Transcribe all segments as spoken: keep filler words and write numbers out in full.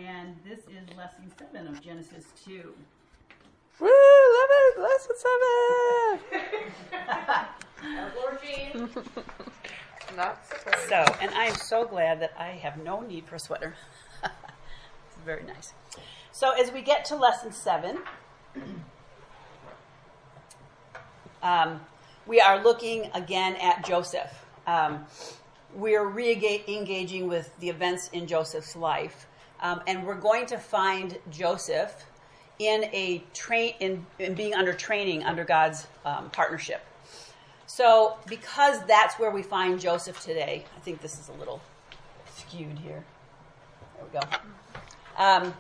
and this is lesson seven of Genesis two. Woo! Love it! Lesson seven! Lord Jean. Not surprised. So, and I am so glad that I have no need for a sweater. It's very nice. So, as we get to lesson seven, um, we are looking again at Joseph. Um, we are re-engaging with the events in Joseph's life, um, and we're going to find Joseph in a train in, in being under training under God's um, partnership. So, because that's where we find Joseph today, I think this is a little skewed here. There we go. Um,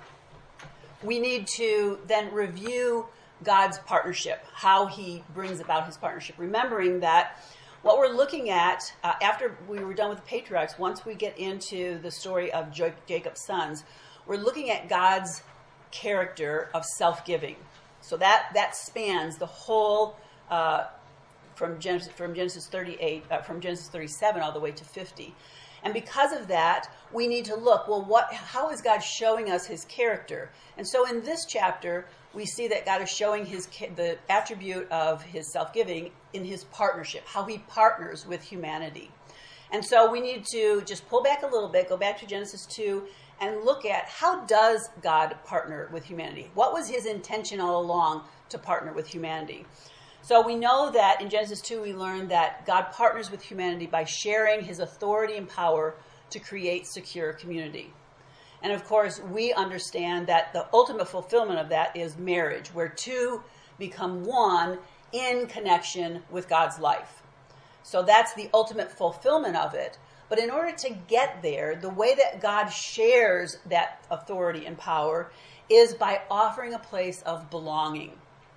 we need to then review God's partnership, how he brings about his partnership, remembering that what we're looking at uh, after we were done with the patriarchs, once we get into the story of jo- Jacob's sons, we're looking at God's character of self-giving. So that, that spans the whole uh, from Genesis from Genesis thirty-eight, uh, from Genesis thirty-seven all the way to fifty. And because of that, we need to look, well, what? How is God showing us his character? And so in this chapter, we see that God is showing his the attribute of his self-giving in his partnership, how he partners with humanity. And so we need to just pull back a little bit, go back to Genesis two, and look at how does God partner with humanity? What was his intention all along to partner with humanity? So we know that in Genesis two, we learn that God partners with humanity by sharing his authority and power to create secure community. And of course, we understand that the ultimate fulfillment of that is marriage, where two become one in connection with God's life. So that's the ultimate fulfillment of it. But in order to get there, the way that God shares that authority and power is by offering a place of belonging.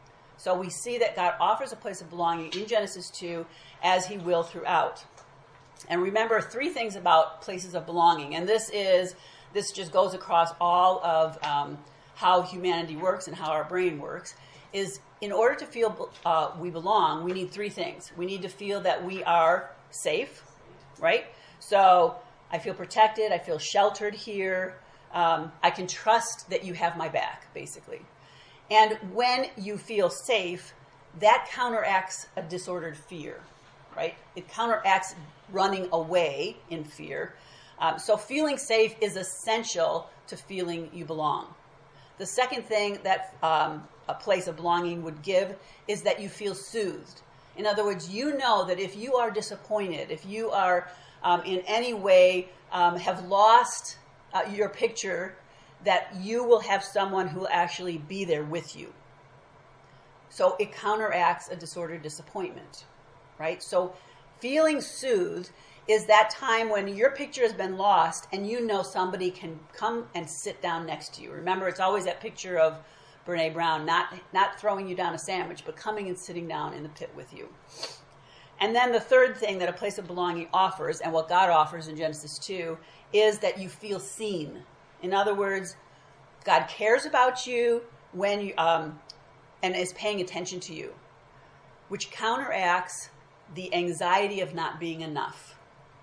So we see that God offers a place of belonging in Genesis two, as he will throughout. And remember three things about places of belonging. And this is this just goes across all of um, how humanity works and how our brain works, is in order to feel uh, we belong, we need three things. We need to feel that we are safe, right? So I feel protected, I feel sheltered here, um, I can trust that you have my back, basically. And when you feel safe, that counteracts a disordered fear, right? It counteracts running away in fear. Um, so feeling safe is essential to feeling you belong. The second thing that um, a place of belonging would give is that you feel soothed. In other words, you know that if you are disappointed, if you are um, in any way um, have lost uh, your picture, that you will have someone who will actually be there with you. So it counteracts a disordered disappointment, right? So feeling soothed is that time when your picture has been lost and you know somebody can come and sit down next to you. Remember, it's always that picture of Brene Brown, not, not throwing you down a sandwich, but coming and sitting down in the pit with you. And then the third thing that a place of belonging offers, and what God offers in Genesis two, is that you feel seen. In other words, God cares about you when you um, and is paying attention to you, which counteracts the anxiety of not being enough.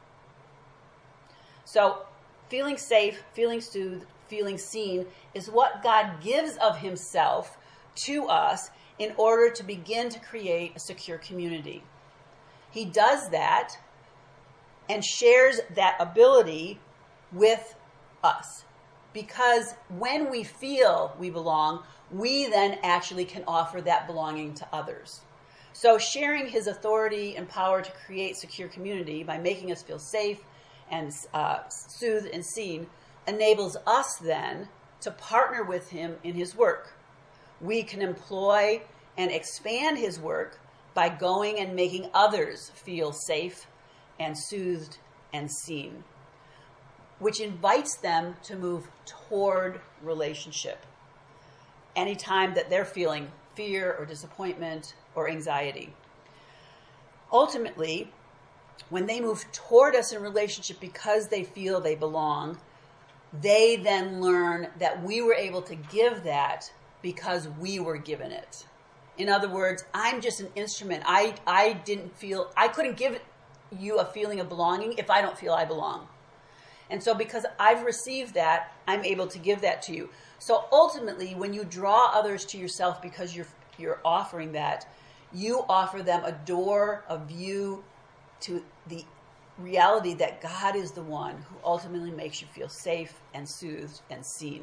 So feeling safe, feeling soothed, feeling seen is what God gives of himself to us in order to begin to create a secure community. He does that and shares that ability with us. Because when we feel we belong, we then actually can offer that belonging to others. So sharing his authority and power to create secure community by making us feel safe and uh, soothed and seen enables us then to partner with him in his work. We can employ and expand his work by going and making others feel safe and soothed and seen, which invites them to move toward relationship anytime that they're feeling fear or disappointment or anxiety. Ultimately, when they move toward us in relationship because they feel they belong, they then learn that we were able to give that because we were given it. In other words, I'm just an instrument. I, I didn't feel, I couldn't give you a feeling of belonging if I don't feel I belong. And so because I've received that, I'm able to give that to you. So ultimately, when you draw others to yourself because you're you're offering that, you offer them a door, a view to the reality that God is the one who ultimately makes you feel safe and soothed and seen.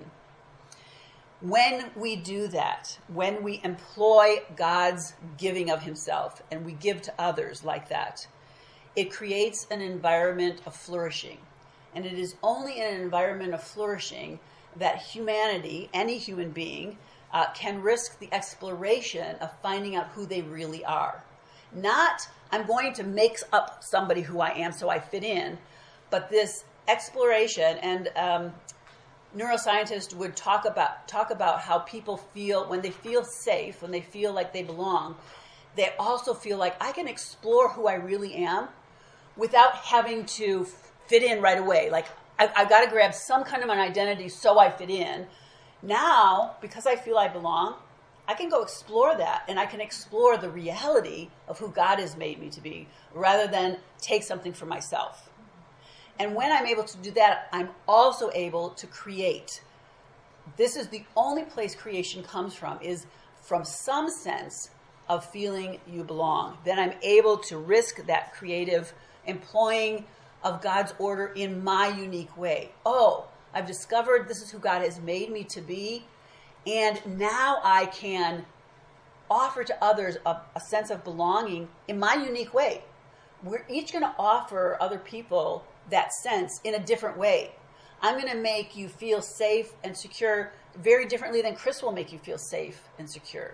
When we do that, when we employ God's giving of himself and we give to others like that, it creates an environment of flourishing. And it is only in an environment of flourishing that humanity, any human being, uh, can risk the exploration of finding out who they really are. Not, I'm going to make up somebody who I am so I fit in, but this exploration, and um, neuroscientists would talk about talk about how people feel when they feel safe, when they feel like they belong, they also feel like I can explore who I really am without having to fit in right away. Like, I, I've got to grab some kind of an identity so I fit in. Now, because I feel I belong, I can go explore that, and I can explore the reality of who God has made me to be, rather than take something for myself. And when I'm able to do that, I'm also able to create. This is the only place creation comes from, is from some sense of feeling you belong. Then I'm able to risk that creative employing of God's order in my unique way. Oh, I've discovered this is who God has made me to be, and now I can offer to others a, a sense of belonging in my unique way. We're each going to offer other people that sense in a different way. I'm going to make you feel safe and secure very differently than Chris will make you feel safe and secure.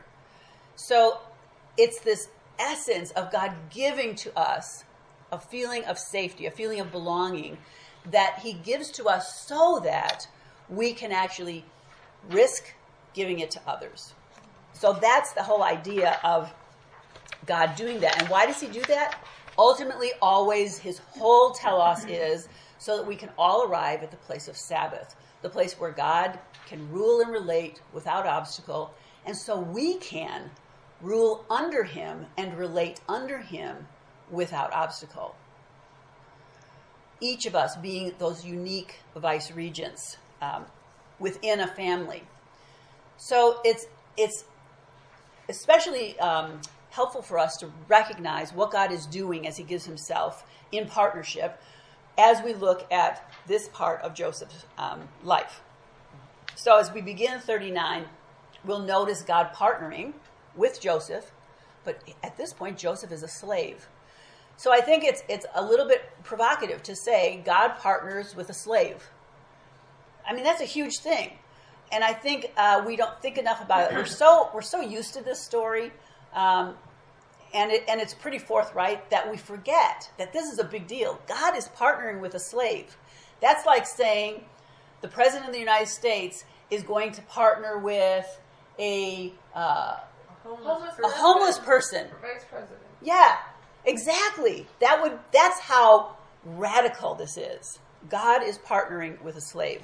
So it's this essence of God giving to us a feeling of safety, a feeling of belonging that he gives to us so that we can actually risk giving it to others. So that's the whole idea of God doing that. And why does he do that? Ultimately, always, his whole telos is so that we can all arrive at the place of Sabbath, the place where God can rule and relate without obstacle, and so we can rule under him and relate under him without obstacle. Each of us being those unique vice regents um, within a family. So it's it's especially um, helpful for us to recognize what God is doing as he gives himself in partnership as we look at this part of Joseph's um, life. So as we begin thirty-nine, we'll notice God partnering with Joseph, but at this point, Joseph is a slave. So I think it's it's a little bit provocative to say God partners with a slave. I mean, that's a huge thing. And I think uh, we don't think enough about it. We're so we're so used to this story, um, and it, and it's pretty forthright that we forget that this is a big deal. God is partnering with a slave. That's like saying the President of the United States is going to partner with a uh, Homeless a homeless person. Vice president. Yeah, exactly. That would that's how radical this is. God is partnering with a slave.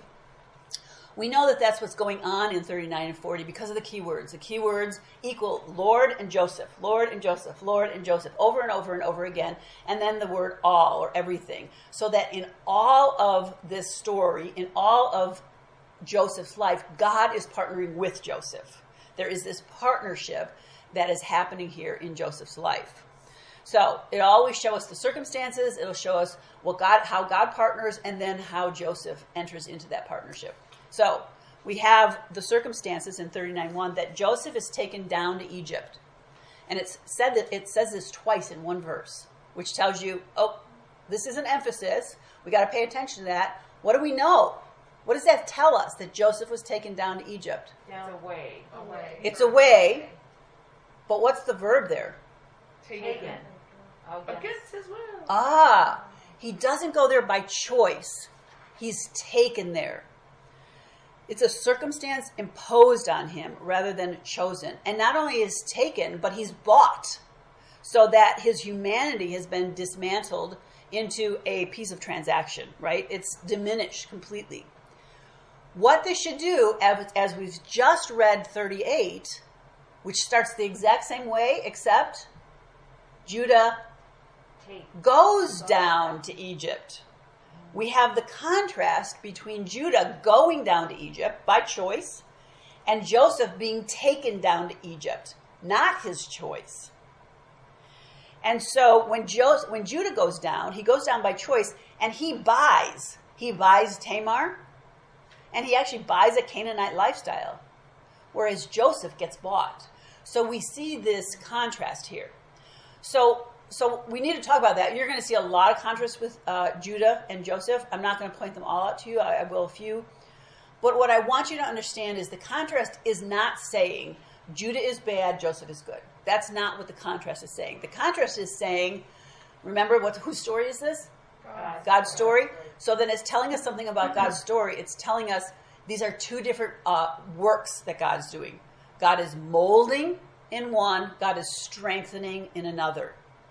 We know that that's what's going on in thirty-nine and forty because of the key words. The key words equal Lord and Joseph, Lord and Joseph, Lord and Joseph, over and over and over again, and then the word all or everything. So that in all of this story, in all of Joseph's life, God is partnering with Joseph. There is this partnership that is happening here in Joseph's life. So it'll always show us the circumstances. It'll show us what God, how God partners, and then how Joseph enters into that partnership. So we have the circumstances in thirty-nine one that Joseph is taken down to Egypt. And it's said that it says this twice in one verse, which tells you, oh, this is an emphasis. We got to pay attention to that. What do we know? What does that tell us, that Joseph was taken down to Egypt? Down away. Away. It's away. But what's the verb there? Taken. Against his will. Ah, he doesn't go there by choice. He's taken there. It's a circumstance imposed on him rather than chosen. And not only is taken, but he's bought so that his humanity has been dismantled into a piece of transaction, right? It's diminished completely. What this should do, as, as we've just read thirty-eight, which starts the exact same way, except Judah goes down to Egypt. We have the contrast between Judah going down to Egypt by choice and Joseph being taken down to Egypt, not his choice. And so when, Joseph, when Judah goes down, he goes down by choice, and he buys. He buys Tamar, and he actually buys a Canaanite lifestyle, whereas Joseph gets bought. So we see this contrast here. So, so we need to talk about that. You're going to see a lot of contrast with uh, Judah and Joseph. I'm not going to point them all out to you. I, I will a few. But what I want you to understand is the contrast is not saying Judah is bad, Joseph is good. That's not what the contrast is saying. The contrast is saying, remember, what whose story is this? God. God's story. So then it's telling us something about God's story. It's telling us these are two different uh, works that God's doing. God is molding in one. God is strengthening in another.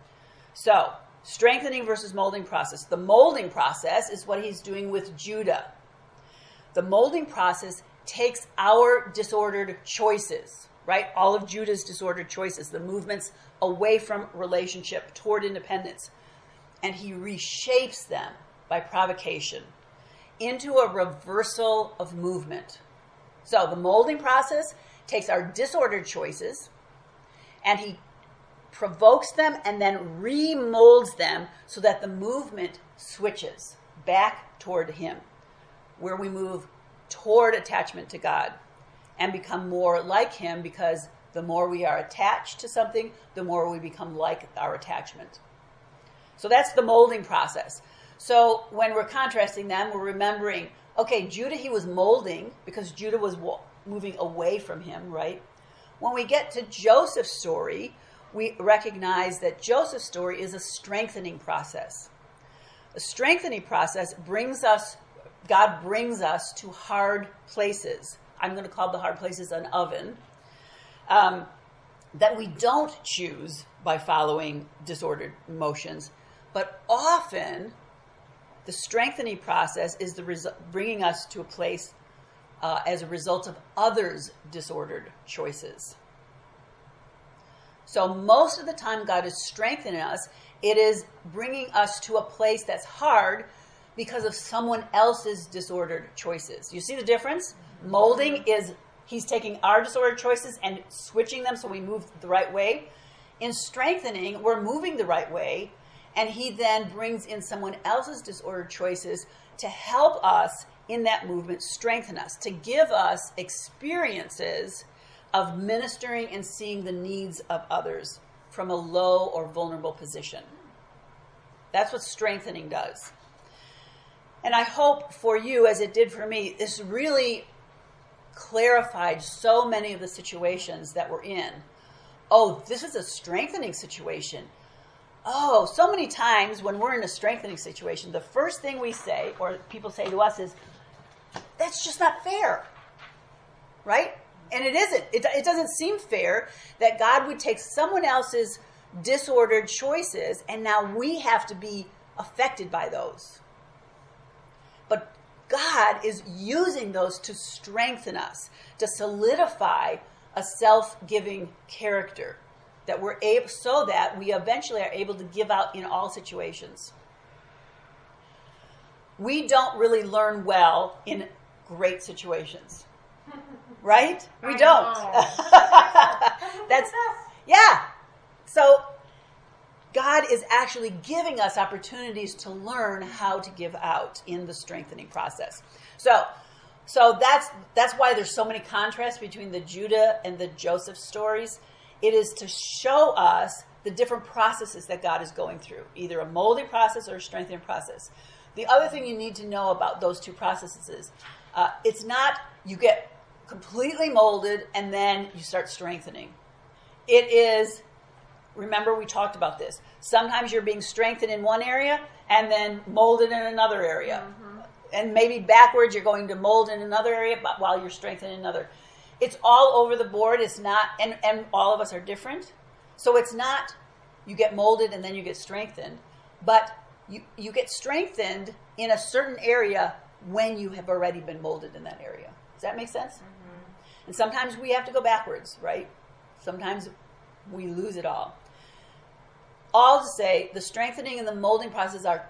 So, strengthening versus molding process. The molding process is what he's doing with Judah. The molding process takes our disordered choices, right? All of Judah's disordered choices, the movements away from relationship toward independence. And he reshapes them by provocation into a reversal of movement. So the molding process takes our disordered choices and he provokes them and then remolds them so that the movement switches back toward him, where we move toward attachment to God and become more like him, because the more we are attached to something, the more we become like our attachment. So that's the molding process. So when we're contrasting them, we're remembering, okay, Judah, he was molding because Judah was moving away from him, right? When we get to Joseph's story, we recognize that Joseph's story is a strengthening process. A strengthening process brings us, God brings us to hard places. I'm going to call the hard places an oven, um, that we don't choose by following disordered emotions. But often, the strengthening process is the resu- bringing us to a place uh, as a result of others' disordered choices. So most of the time God is strengthening us, it is bringing us to a place that's hard because of someone else's disordered choices. You see the difference? Molding is, he's taking our disordered choices and switching them so we move the right way. In strengthening, we're moving the right way, and he then brings in someone else's disordered choices to help us in that movement, strengthen us, to give us experiences of ministering and seeing the needs of others from a low or vulnerable position. That's what strengthening does. And I hope for you, as it did for me, this really clarified so many of the situations that we're in. Oh, this is a strengthening situation. Oh, so many times when we're in a strengthening situation, the first thing we say, or people say to us, is, that's just not fair. Right? And it isn't. It, it doesn't seem fair that God would take someone else's disordered choices and now we have to be affected by those. But God is using those to strengthen us, to solidify a self-giving character, that we're able, so that we eventually are able to give out in all situations. We don't really learn well in great situations. Right? We I don't. That's, yeah. So God is actually giving us opportunities to learn how to give out in the strengthening process. So, so that's that's why there's so many contrasts between the Judah and the Joseph stories. It is to show us the different processes that God is going through, either a molding process or a strengthening process. The other thing you need to know about those two processes is uh, it's not you get completely molded and then you start strengthening. It is, remember we talked about this, sometimes you're being strengthened in one area and then molded in another area. Mm-hmm. And maybe backwards you're going to mold in another area but while you're strengthened in another. It's all over the board. It's not, and, and all of us are different. So it's not you get molded and then you get strengthened, but you, you get strengthened in a certain area when you have already been molded in that area. Does that make sense? Mm-hmm. And sometimes we have to go backwards, right? Sometimes we lose it all. All to say, the strengthening and the molding process are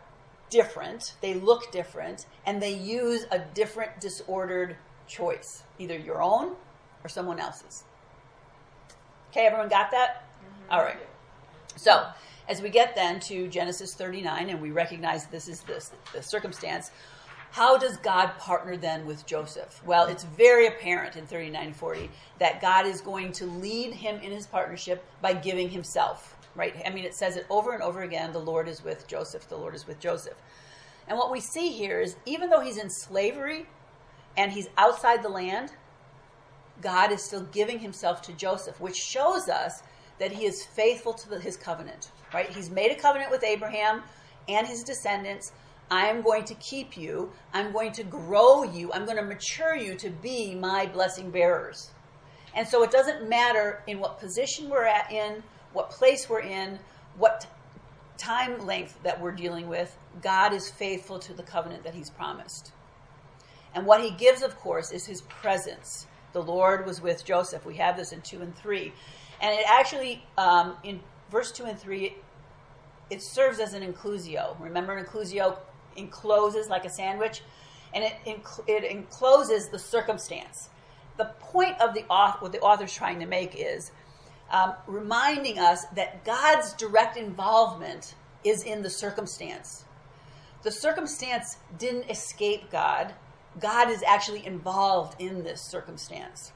different, they look different, and they use a different disordered choice, either your own or someone else's. Okay, everyone got that? Mm-hmm. All right. So, as we get then to Genesis thirty-nine, and we recognize this is the, the circumstance, how does God partner then with Joseph? Well, it's very apparent in thirty-nine forty that God is going to lead him in his partnership by giving himself, right? I mean, it says it over and over again, the Lord is with Joseph, the Lord is with Joseph. And what we see here is, even though he's in slavery and he's outside the land, God is still giving himself to Joseph, which shows us that he is faithful to the, his covenant, right? He's made a covenant with Abraham and his descendants. I am going to keep you. I'm going to grow you. I'm going to mature you to be my blessing bearers. And so it doesn't matter in what position we're at in, what place we're in, what t- time length that we're dealing with. God is faithful to the covenant that he's promised. And what he gives, of course, is his presence. The Lord was with Joseph. We have this in two and three. And it actually, um, in verse two and three, it serves as an inclusio. Remember, an inclusio encloses like a sandwich, and it inc- it encloses the circumstance. The point of the author, what the author's trying to make is um, reminding us that God's direct involvement is in the circumstance. The circumstance didn't escape God. God is actually involved in this circumstance.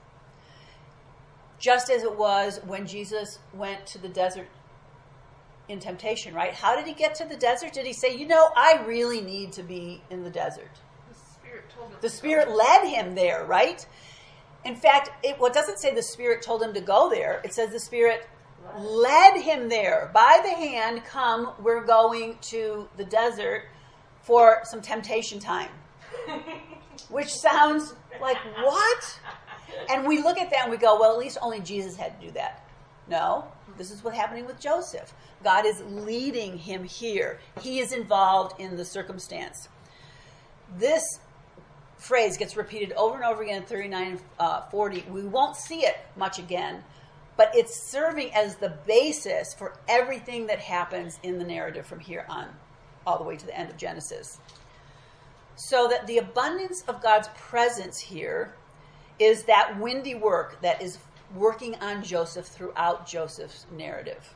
Just as it was when Jesus went to the desert in temptation, right? How did he get to the desert? Did he say, you know, I really need to be in the desert? The Spirit told him. The Spirit led him there, right? In fact, it well, it doesn't say the Spirit told him to go there. It says the Spirit led him there. By the hand, come, we're going to the desert for some temptation time. Which sounds like, what? And we look at that and we go, well, at least only Jesus had to do that. No, this is what's happening with Joseph. God is leading him here. He is involved in the circumstance. This phrase gets repeated over and over again in thirty-nine forty. We won't see it much again, but it's serving as the basis for everything that happens in the narrative from here on, all the way to the end of Genesis. So that the abundance of God's presence here is that windy work that is working on Joseph throughout Joseph's narrative.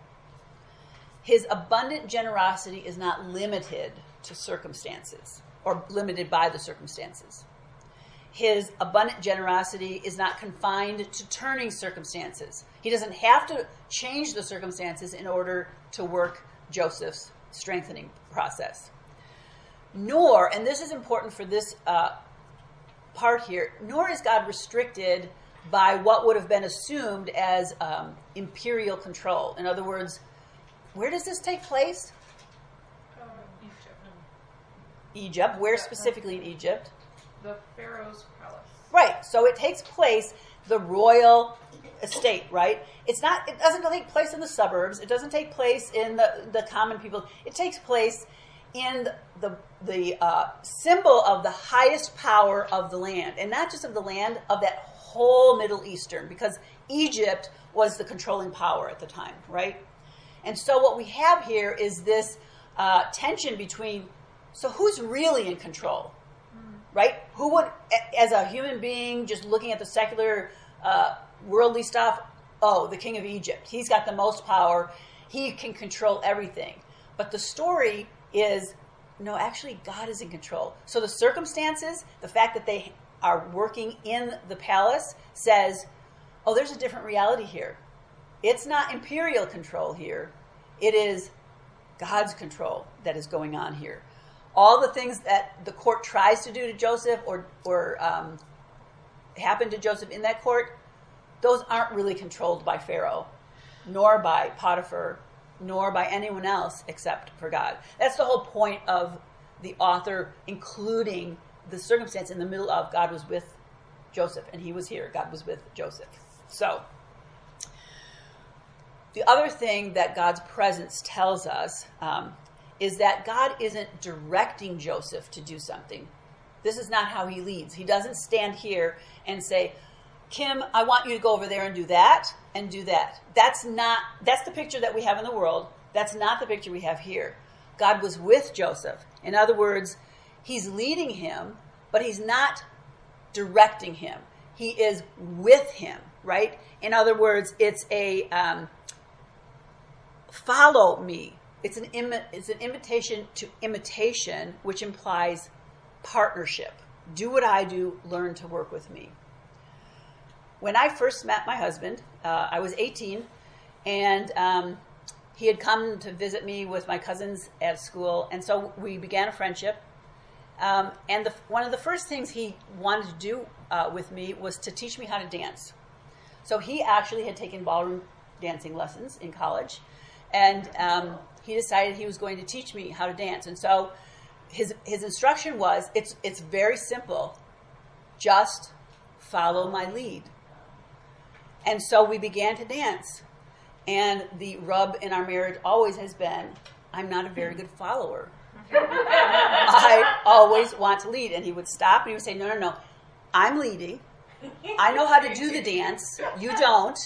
His abundant generosity is not limited to circumstances or limited by the circumstances. His abundant generosity is not confined to turning circumstances. He doesn't have to change the circumstances in order to work Joseph's strengthening process. Nor, and this is important for this uh, part here, nor is God restricted by what would have been assumed as um, imperial control. In other words, where does this take place? Uh, Egypt. Egypt. Where specifically in Egypt? The Pharaoh's palace. Right. So it takes place, the royal estate, right? It's not. It doesn't take place in the suburbs. It doesn't take place in the, the common people. It takes place in the the uh, symbol of the highest power of the land, and not just of the land, of that whole Middle Eastern, because Egypt was the controlling power at the time, right? And so what we have here is this uh, tension between, so who's really in control, right? Who would, as a human being, just looking at the secular, uh, worldly stuff, oh, the king of Egypt, he's got the most power, he can control everything. But the story is, no, actually, God is in control. So the circumstances, the fact that they are working in the palace says, oh, there's a different reality here. It's not imperial control here. It is God's control that is going on here. All the things that the court tries to do to Joseph or, or um, happen to Joseph in that court, those aren't really controlled by Pharaoh, nor by Potiphar, nor by anyone else except for God. That's the whole point of the author including the circumstance in the middle of God was with Joseph, and he was here. God was with Joseph. So, the other thing that God's presence tells us um, is that God isn't directing Joseph to do something. This is not how he leads. He doesn't stand here and say, Kim, I want you to go over there and do that and do that. That's not, that's the picture that we have in the world. That's not the picture we have here. God was with Joseph. In other words, he's leading him, but he's not directing him. He is with him, right? In other words, it's a um, follow me. It's an imi- it's an invitation to imitation, which implies partnership. Do what I do, learn to work with me. When I first met my husband, uh, I was eighteen, and um, he had come to visit me with my cousins at school, and so we began a friendship. Um, and the, one of the first things he wanted to do uh, with me was to teach me how to dance. So he actually had taken ballroom dancing lessons in college, and um, he decided he was going to teach me how to dance. And so his his instruction was, it's it's very simple, just follow my lead. And so we began to dance. And the rub in our marriage always has been, I'm not a very good follower. I always want to lead. And he would stop and he would say, no, no, no, I'm leading. I know how to do the dance. You don't.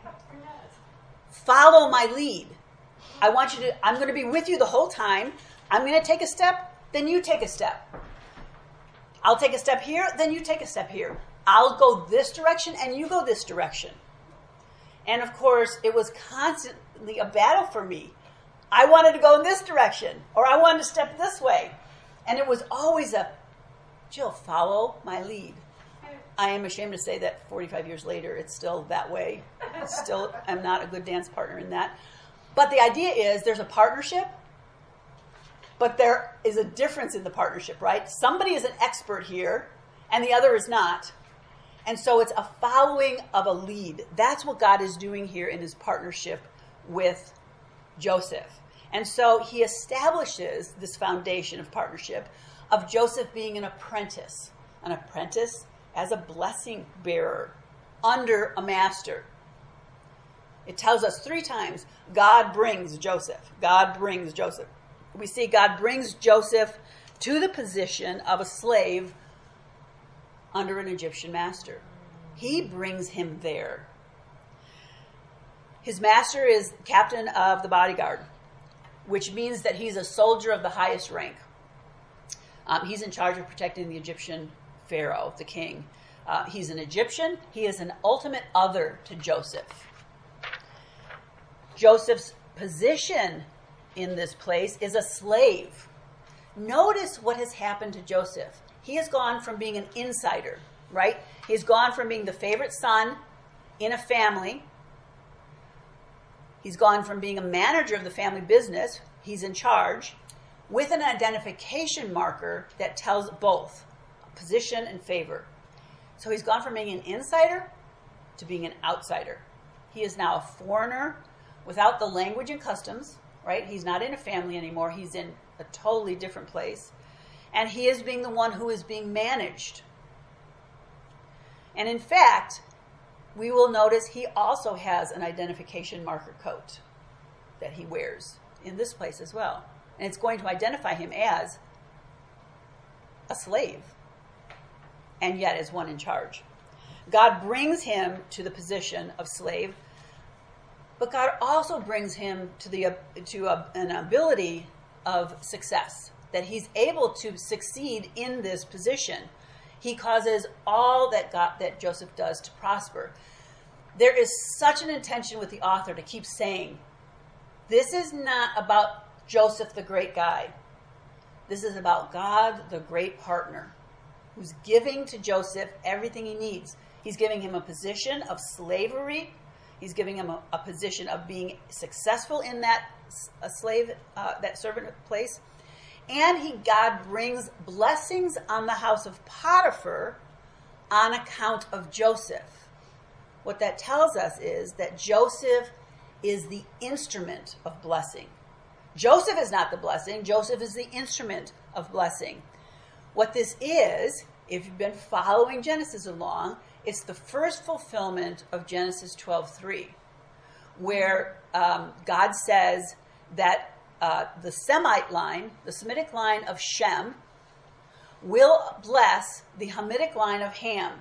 Follow my lead. I want you to, I'm going to be with you the whole time. I'm going to take a step, then you take a step. I'll take a step here, then you take a step here. I'll go this direction and you go this direction. And of course, it was constantly a battle for me. I wanted to go in this direction, or I wanted to step this way. And it was always a, Jill, follow my lead. I am ashamed to say that forty-five years later, it's still that way. Still, I'm not a good dance partner in that. But the idea is there's a partnership, but there is a difference in the partnership, right? Somebody is an expert here, and the other is not. And so it's a following of a lead. That's what God is doing here in his partnership with Joseph. And so he establishes this foundation of partnership of Joseph being an apprentice, an apprentice as a blessing bearer under a master. It tells us three times, God brings Joseph. God brings Joseph. We see God brings Joseph to the position of a slave under an Egyptian master. He brings him there. His master is captain of the bodyguard, which means that he's a soldier of the highest rank. Um, he's in charge of protecting the Egyptian pharaoh, the king. Uh, he's an Egyptian. He is an ultimate other to Joseph. Joseph's position in this place is a slave. Notice what has happened to Joseph. He has gone from being an insider, right? He's gone from being the favorite son in a family. He's gone from being a manager of the family business, he's in charge, with an identification marker that tells both position and favor. So he's gone from being an insider to being an outsider. He is now a foreigner without the language and customs, right? He's not in a family anymore. He's in a totally different place. And he is being the one who is being managed. And in fact, we will notice he also has an identification marker coat that he wears in this place as well. And it's going to identify him as a slave, and yet as one in charge. God brings him to the position of slave, but God also brings him to the to a, an ability of success, that he's able to succeed in this position. He causes all that God, that Joseph does to prosper. There is such an intention with the author to keep saying, this is not about Joseph the great guy. This is about God the great partner, who's giving to Joseph everything he needs. He's giving him a position of slavery. He's giving him a, a position of being successful in that a slave, uh, that servant place. And he God brings blessings on the house of Potiphar on account of Joseph. What that tells us is that Joseph is the instrument of blessing. Joseph is not the blessing. Joseph is the instrument of blessing. What this is, if you've been following Genesis along, it's the first fulfillment of Genesis twelve three, where um, God says that uh, the Semite line, the Semitic line of Shem, will bless the Hamitic line of Ham.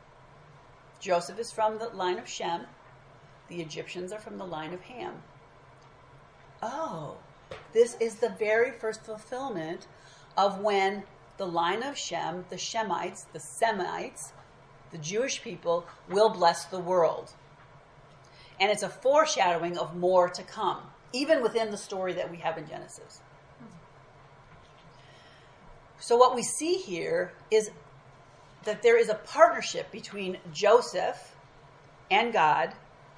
Joseph is from the line of Shem. The Egyptians are from the line of Ham. Oh, This is the very first fulfillment of when the line of Shem, the Shemites, the Semites, the Jewish people, will bless the world. And it's a foreshadowing of more to come, even within the story that we have in Genesis. So what we see here is that there is a partnership between Joseph and God,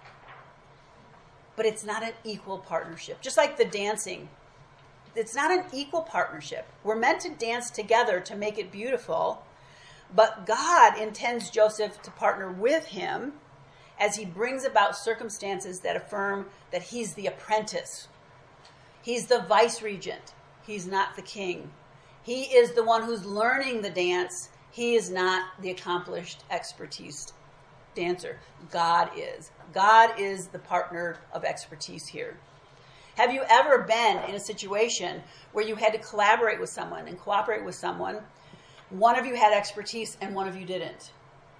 but it's not an equal partnership. Just like the dancing, it's not an equal partnership. We're meant to dance together to make it beautiful, but God intends Joseph to partner with him as he brings about circumstances that affirm that he's the apprentice. He's the vice regent. He's not the king. He is the one who's learning the dance. He is not the accomplished expertise dancer. God is. God is the partner of expertise here. Have you ever been in a situation where you had to collaborate with someone and cooperate with someone? One of you had expertise and one of you didn't.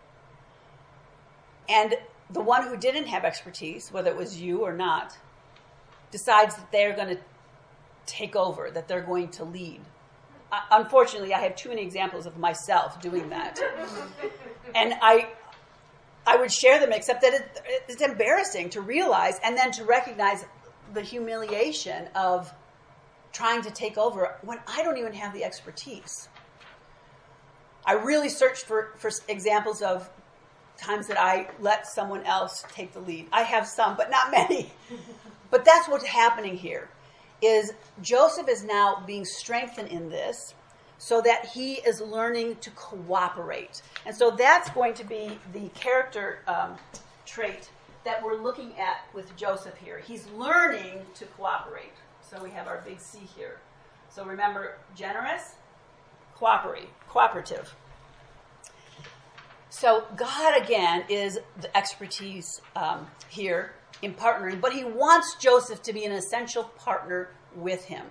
And the one who didn't have expertise, whether it was you or not, decides that they're going to take over, that they're going to lead. Uh, unfortunately, I have too many examples of myself doing that. And I I would share them, except that it, it's embarrassing to realize and then to recognize the humiliation of trying to take over when I don't even have the expertise. I really searched for, for examples of times that I let someone else take the lead. I have some, but not many. But that's what's happening here, is Joseph is now being strengthened in this so that he is learning to cooperate. And so that's going to be the character um, trait that we're looking at with Joseph here. He's learning to cooperate. So we have our big C here. So remember, generous, cooperate, cooperative. So God, again, is the expertise um, here in partnering, but he wants Joseph to be an essential partner with him.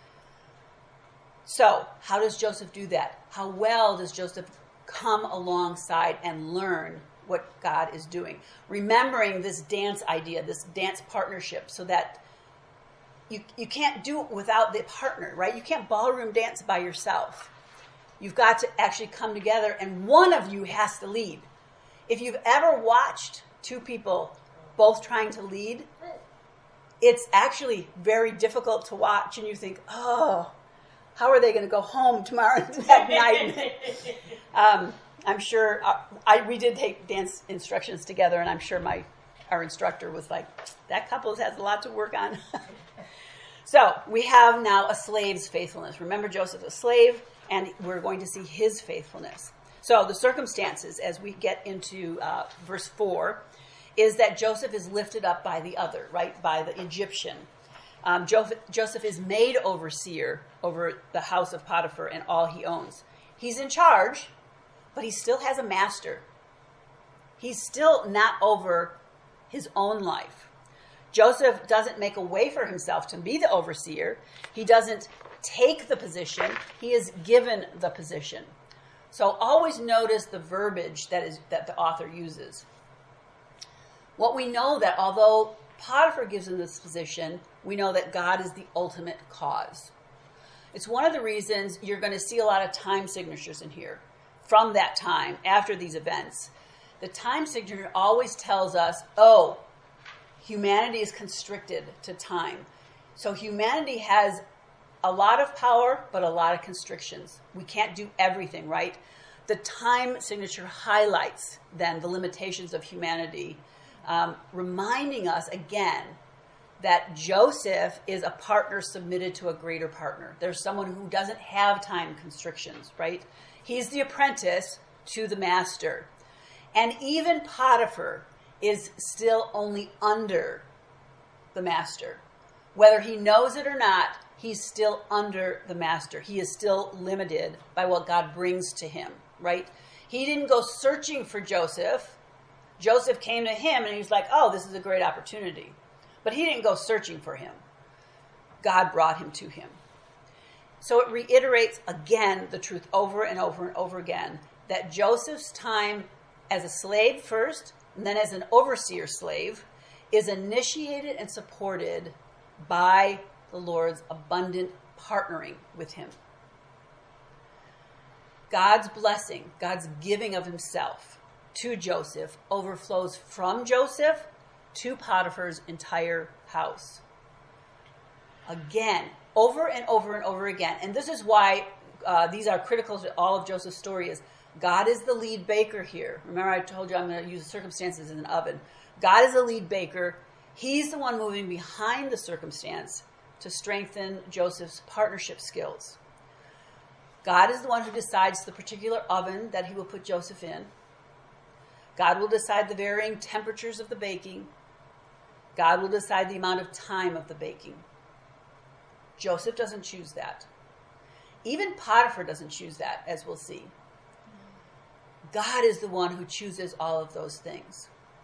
So how does Joseph do that? How well does Joseph come alongside and learn what God is doing? Remembering this dance idea, this dance partnership, so that you, you can't do it without the partner, right? You can't ballroom dance by yourself. You've got to actually come together, and one of you has to lead. If you've ever watched two people both trying to lead, it's actually very difficult to watch, and you think, oh, how are they going to go home tomorrow that night? um, I'm sure uh, I we did take dance instructions together, and I'm sure my our instructor was like, that couple has a lot to work on. So we have now a slave's faithfulness. Remember, Joseph, a slave, and we're going to see his faithfulness. So the circumstances, as we get into uh, verse four, is that Joseph is lifted up by the other, right, by the Egyptian. Um, Joseph, Joseph is made overseer over the house of Potiphar and all he owns. He's in charge, but he still has a master. He's still not over his own life. Joseph doesn't make a way for himself to be the overseer. He doesn't take the position. He is given the position. So always notice the verbiage that is that the author uses. What we know that although Potiphar gives him this position, we know that God is the ultimate cause. It's one of the reasons you're going to see a lot of time signatures in here from that time, after these events. The time signature always tells us, oh, humanity is constricted to time. So humanity has a lot of power, but a lot of constrictions. We can't do everything, right? The time signature highlights, then, the limitations of humanity, um, reminding us, again, that Joseph is a partner submitted to a greater partner. There's someone who doesn't have time constrictions, right? He's the apprentice to the master. And even Potiphar is still only under the master. Whether he knows it or not, he's still under the master. He is still limited by what God brings to him, right? He didn't go searching for Joseph. Joseph came to him and he's like, oh, this is a great opportunity. But he didn't go searching for him. God brought him to him. So it reiterates again the truth over and over and over again that Joseph's time as a slave first, and then as an overseer slave, is initiated and supported by the Lord's abundant partnering with him. God's blessing, God's giving of himself to Joseph overflows from Joseph to Potiphar's entire house. Again, over and over and over again. And this is why uh, these are critical to all of Joseph's story is God is the lead baker here. Remember I told you I'm going to use the circumstances as an oven. God is the lead baker. He's the one moving behind the circumstance to strengthen Joseph's partnership skills. God is the one who decides the particular oven that he will put Joseph in. God will decide the varying temperatures of the baking. God will decide the amount of time of the baking. Joseph doesn't choose that. Even Potiphar doesn't choose that, as we'll see. God is the one who chooses all of those things.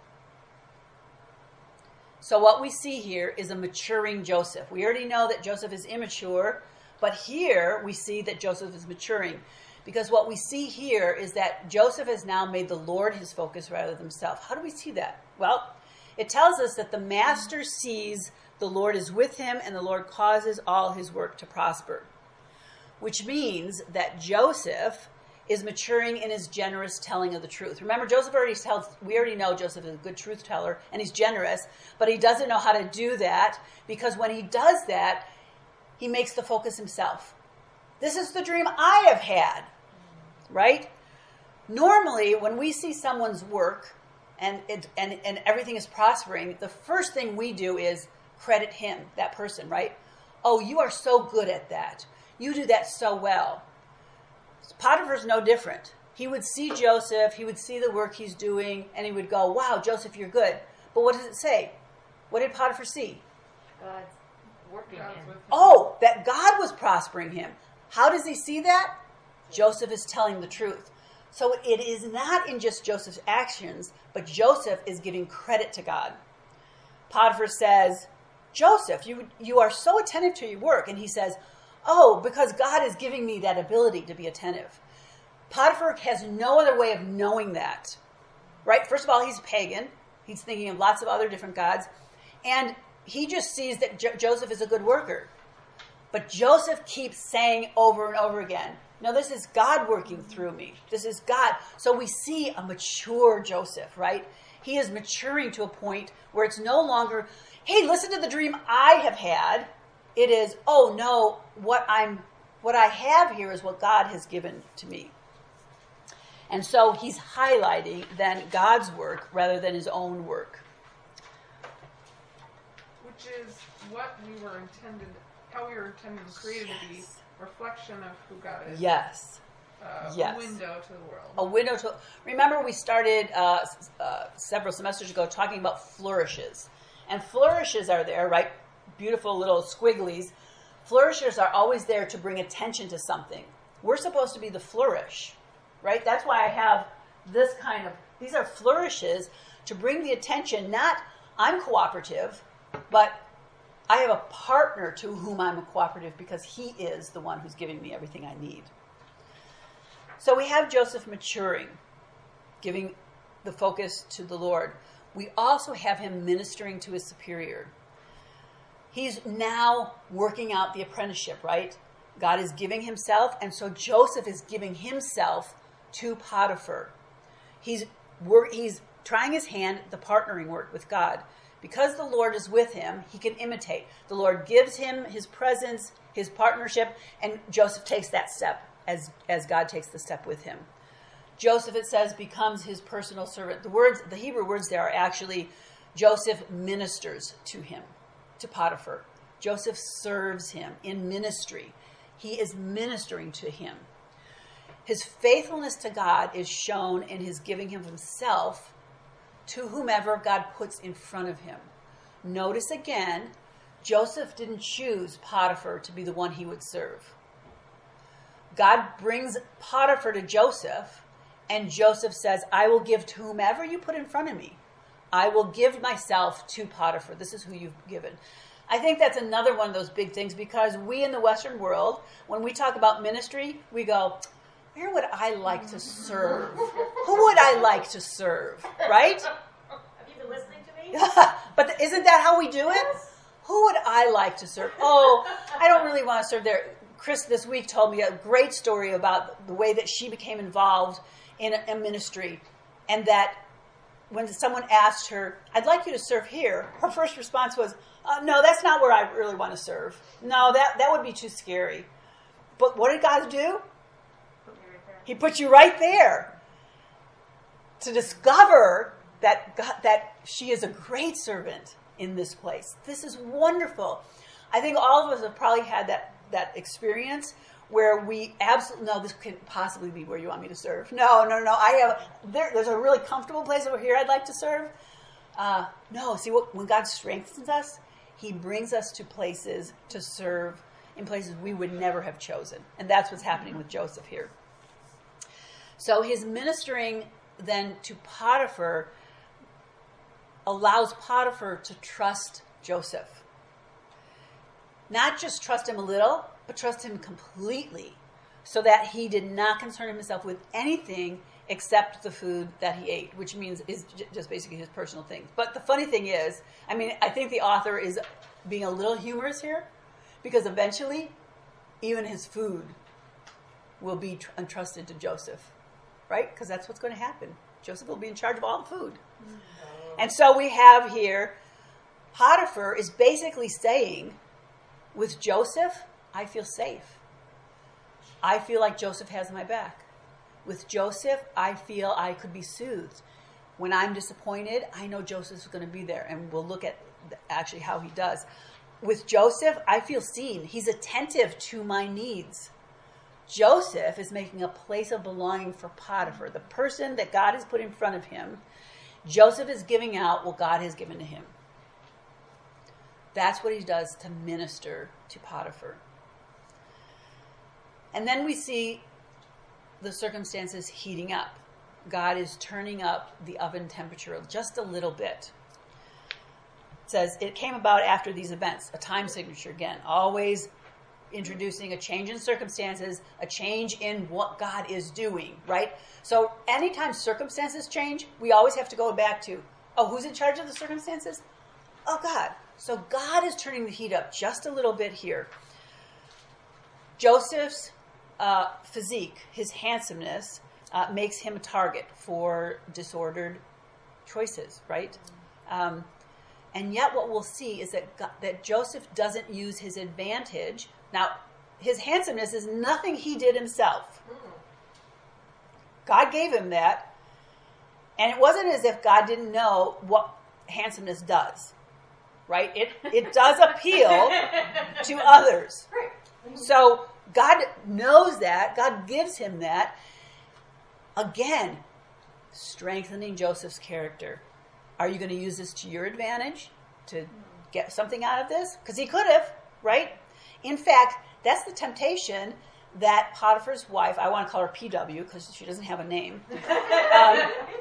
So what we see here is a maturing Joseph. We already know that Joseph is immature, but here we see that Joseph is maturing. Because what we see here is that Joseph has now made the Lord his focus rather than himself. How do we see that? Well, it tells us that the master sees the Lord is with him and the Lord causes all his work to prosper. Which means that Joseph is maturing in his generous telling of the truth. Remember, Joseph already tells, we already know Joseph is a good truth teller and he's generous, but he doesn't know how to do that because when he does that, he makes the focus himself. This is the dream I have had, right? Normally, when we see someone's work and, it, and, and everything is prospering, the first thing we do is credit him, that person, right? Oh, you are so good at that. You do that so well. Potiphar's no different. He would see Joseph, he would see the work he's doing, and he would go, wow, Joseph, you're good. But what does it say? What did Potiphar see? God's working God's in. with him. Oh, that God was prospering him. How does he see that? Joseph is telling the truth. So it is not in just Joseph's actions, but Joseph is giving credit to God. Potiphar says, Joseph, you, you are so attentive to your work. And he says, oh, because God is giving me that ability to be attentive. Potiphar has no other way of knowing that, right? First of all, he's pagan. He's thinking of lots of other different gods. And he just sees that Jo- Joseph is a good worker. But Joseph keeps saying over and over again, no, this is God working through me. This is God. So we see a mature Joseph, right? He is maturing to a point where it's no longer, hey, listen to the dream I have had. It is, oh no, what I'm, what I have here is what God has given to me. And so he's highlighting then God's work rather than his own work. Which is what we were intended, how we were intended and created to be, reflection of who God is. Yes. Uh, Yes. A window to the world. A window to, remember we started uh, uh, several semesters ago talking about flourishes. And flourishes are there, right? Beautiful little squigglies. Flourishes are always there to bring attention to something. We're supposed to be the flourish, right? That's why I have this kind of, these are flourishes to bring the attention, not I'm cooperative, but I have a partner to whom I'm a cooperative because he is the one who's giving me everything I need. So we have Joseph maturing, giving the focus to the Lord. We also have him ministering to his superior. He's now working out the apprenticeship, right? God is giving himself, and so Joseph is giving himself to Potiphar. He's work, he's trying his hand at the partnering work with God. Because the Lord is with him, he can imitate. The Lord gives him his presence, his partnership, and Joseph takes that step as, as God takes the step with him. Joseph, it says, becomes his personal servant. The words, the Hebrew words there are actually Joseph ministers to him, to Potiphar. Joseph serves him in ministry. He is ministering to him. His faithfulness to God is shown in his giving him himself to whomever God puts in front of him. Notice again, Joseph didn't choose Potiphar to be the one he would serve. God brings Potiphar to Joseph, and Joseph says, I will give to whomever you put in front of me. I will give myself to Potiphar. This is who you've given. I think that's another one of those big things because we in the Western world, when we talk about ministry, we go, where would I like to serve? Who would I like to serve? Right? Have you been listening to me? But isn't that how we do it? who would I like to serve? Oh, I don't really want to serve there. Chris this week told me a great story about the way that she became involved in a, a ministry, and that when someone asked her, I'd like you to serve here, her first response was, uh, no, that's not where I really want to serve. No, that, that would be too scary. But what did God do? Put me right there. He put you right there to discover that God, that she is a great servant in this place. This is wonderful. I think all of us have probably had that, that experience where we absolutely, no, this couldn't possibly be where you want me to serve. No, no, no, I have, there, there's a really comfortable place over here I'd like to serve. Uh, no, see, what, when God strengthens us, he brings us to places to serve in places we would never have chosen. And that's what's happening with Joseph here. So his ministering then to Potiphar allows Potiphar to trust Joseph. Not just trust him a little, but trust him completely, so that he did not concern himself with anything except the food that he ate, which means is just basically his personal things. But the funny thing is, I mean, I think the author is being a little humorous here, because eventually, even his food will be tr- entrusted to Joseph, right? Because that's what's going to happen. Joseph will be in charge of all the food. Mm-hmm. And so we have here, Potiphar is basically saying, with Joseph, I feel safe. I feel like Joseph has my back. With Joseph, I feel I could be soothed. When I'm disappointed, I know Joseph's going to be there, and we'll look at actually how he does. With Joseph, I feel seen. He's attentive to my needs. Joseph is making a place of belonging for Potiphar, the person that God has put in front of him. Joseph is giving out what God has given to him. That's what he does to minister to Potiphar. And then we see the circumstances heating up. God is turning up the oven temperature just a little bit. It says, it came about after these events, a time signature again, always introducing a change in circumstances, a change in what God is doing, right? So anytime circumstances change, we always have to go back to, oh, who's in charge of the circumstances? Oh, God. So God is turning the heat up just a little bit here. Joseph's uh, physique, his handsomeness, uh, makes him a target for disordered choices, right? Um, and yet what we'll see is that God, that Joseph doesn't use his advantage. Now, his handsomeness is nothing he did himself. God gave him that. And it wasn't as if God didn't know what handsomeness does. Right? It it does appeal to others. So God knows that. God gives him that. Again, strengthening Joseph's character. Are you going to use this to your advantage to get something out of this? Because he could have, right? In fact, that's the temptation that Potiphar's wife, I want to call her P W because she doesn't have a name. Um,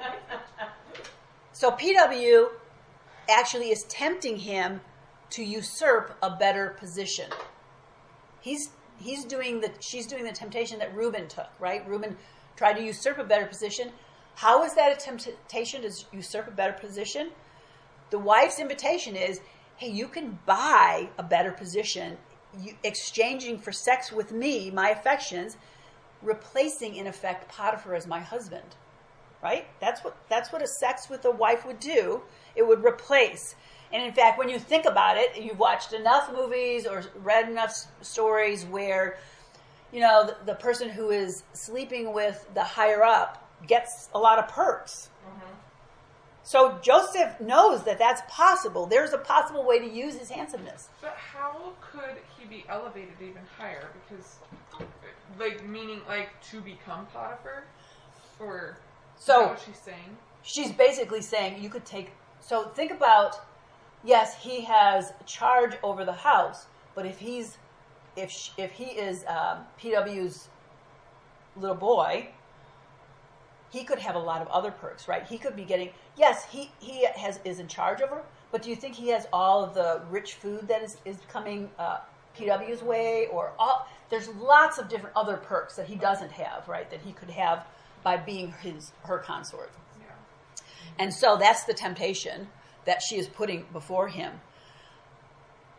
so P W actually is tempting him to usurp a better position. He's he's doing the she's doing the temptation that Reuben took, right? Reuben tried to usurp a better position. How is that a temptation to usurp a better position? The wife's invitation is, hey, you can buy a better position, you, exchanging for sex with me, my affections, replacing in effect Potiphar as my husband. Right? That's what that's what a sex with a wife would do. It would replace. And in fact, when you think about it, you've watched enough movies or read enough s- stories where, you know, the, the person who is sleeping with the higher up gets a lot of perks. Mm-hmm. So Joseph knows that that's possible. There's a possible way to use his handsomeness. But how could he be elevated even higher? Because, like, meaning, like, to become Potiphar? Or... So, is that what she's saying? She's basically saying you could take... So think about, yes, he has charge over the house, but if he's, if sh- if he is um, P W's little boy, he could have a lot of other perks, right? He could be getting... Yes, he, he has is in charge of her, but do you think he has all of the rich food that is, is coming uh, P W's way? Or all? There's lots of different other perks that he doesn't have, right, that he could have by being his her consort. Yeah. And so that's the temptation that she is putting before him.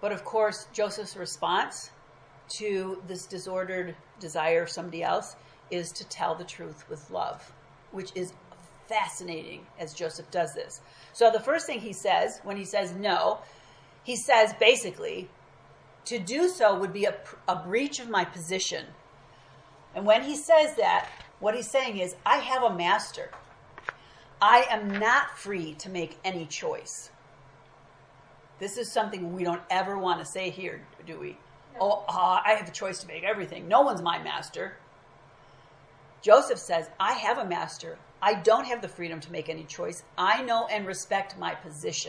But of course, Joseph's response to this disordered desire of somebody else is to tell the truth with love, which is fascinating as Joseph does this. So the first thing he says when he says no, he says basically, to do so would be a, a breach of my position. And when he says that, what he's saying is, I have a master. I am not free to make any choice. This is something we don't ever want to say here, do we? No. Oh, uh, I have a choice to make everything. No one's my master. Joseph says, I have a master. I don't have the freedom to make any choice. I know and respect my position.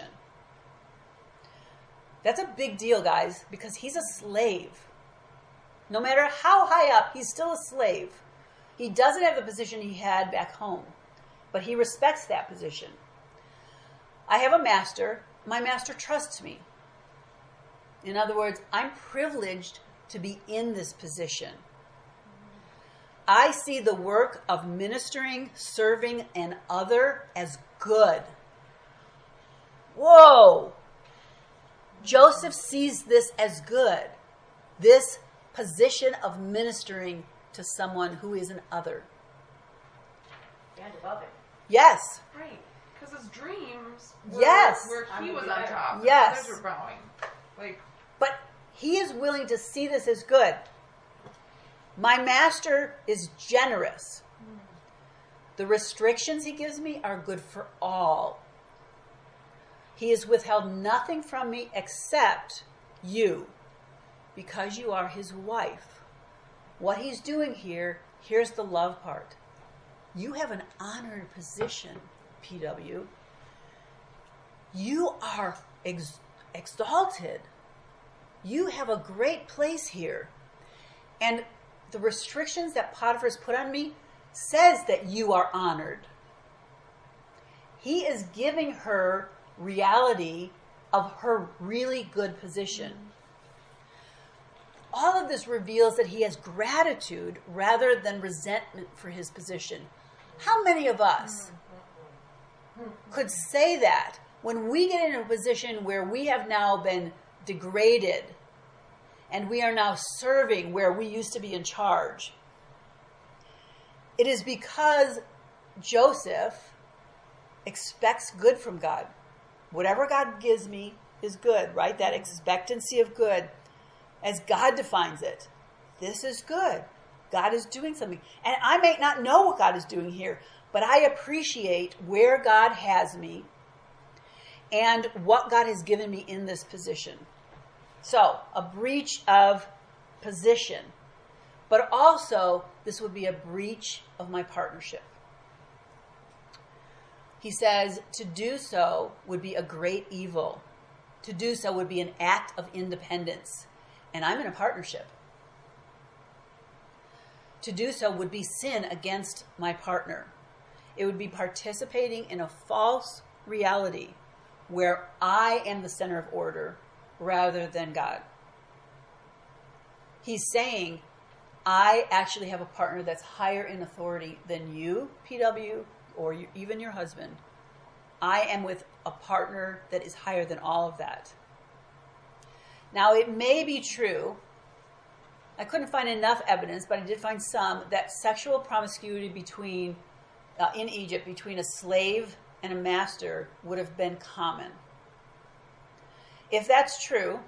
That's a big deal, guys, because he's a slave. No matter how high up, he's still a slave. He doesn't have the position he had back home, but he respects that position. I have a master. My master trusts me. In other words, I'm privileged to be in this position. I see the work of ministering, serving, and other as good. Whoa! Joseph sees this as good. This position of ministering to someone who is an other. And above it. Yes. Right. Because his dreams were Yes. where he I'm was gonna on be top. Yes. And others were bowing. Like, But he is willing to see this as good. My master is generous. The restrictions he gives me are good for all. He has withheld nothing from me except you, because you are his wife. What he's doing here, here's the love part. You have an honored position, P W. You are ex- exalted. You have a great place here. And the restrictions that Potiphar's put on me says that you are honored. He is giving her reality of her really good position. All of this reveals that he has gratitude rather than resentment for his position. How many of us could say that when we get in a position where we have now been degraded and we are now serving where we used to be in charge? It is because Joseph expects good from God. Whatever God gives me is good, right? That expectancy of good, as God defines it. This is good. God is doing something. And I may not know what God is doing here, but I appreciate where God has me and what God has given me in this position. So, a breach of position. But also, this would be a breach of my partnership. He says, to do so would be a great evil. To do so would be an act of independence. And I'm in a partnership. To do so would be sin against my partner. It would be participating in a false reality where I am the center of order rather than God. He's saying, I actually have a partner that's higher in authority than you, P W, or you, even your husband. I am with a partner that is higher than all of that. Now, it may be true, I couldn't find enough evidence, but I did find some, that sexual promiscuity between, uh, in Egypt, between a slave and a master would have been common. If that's true,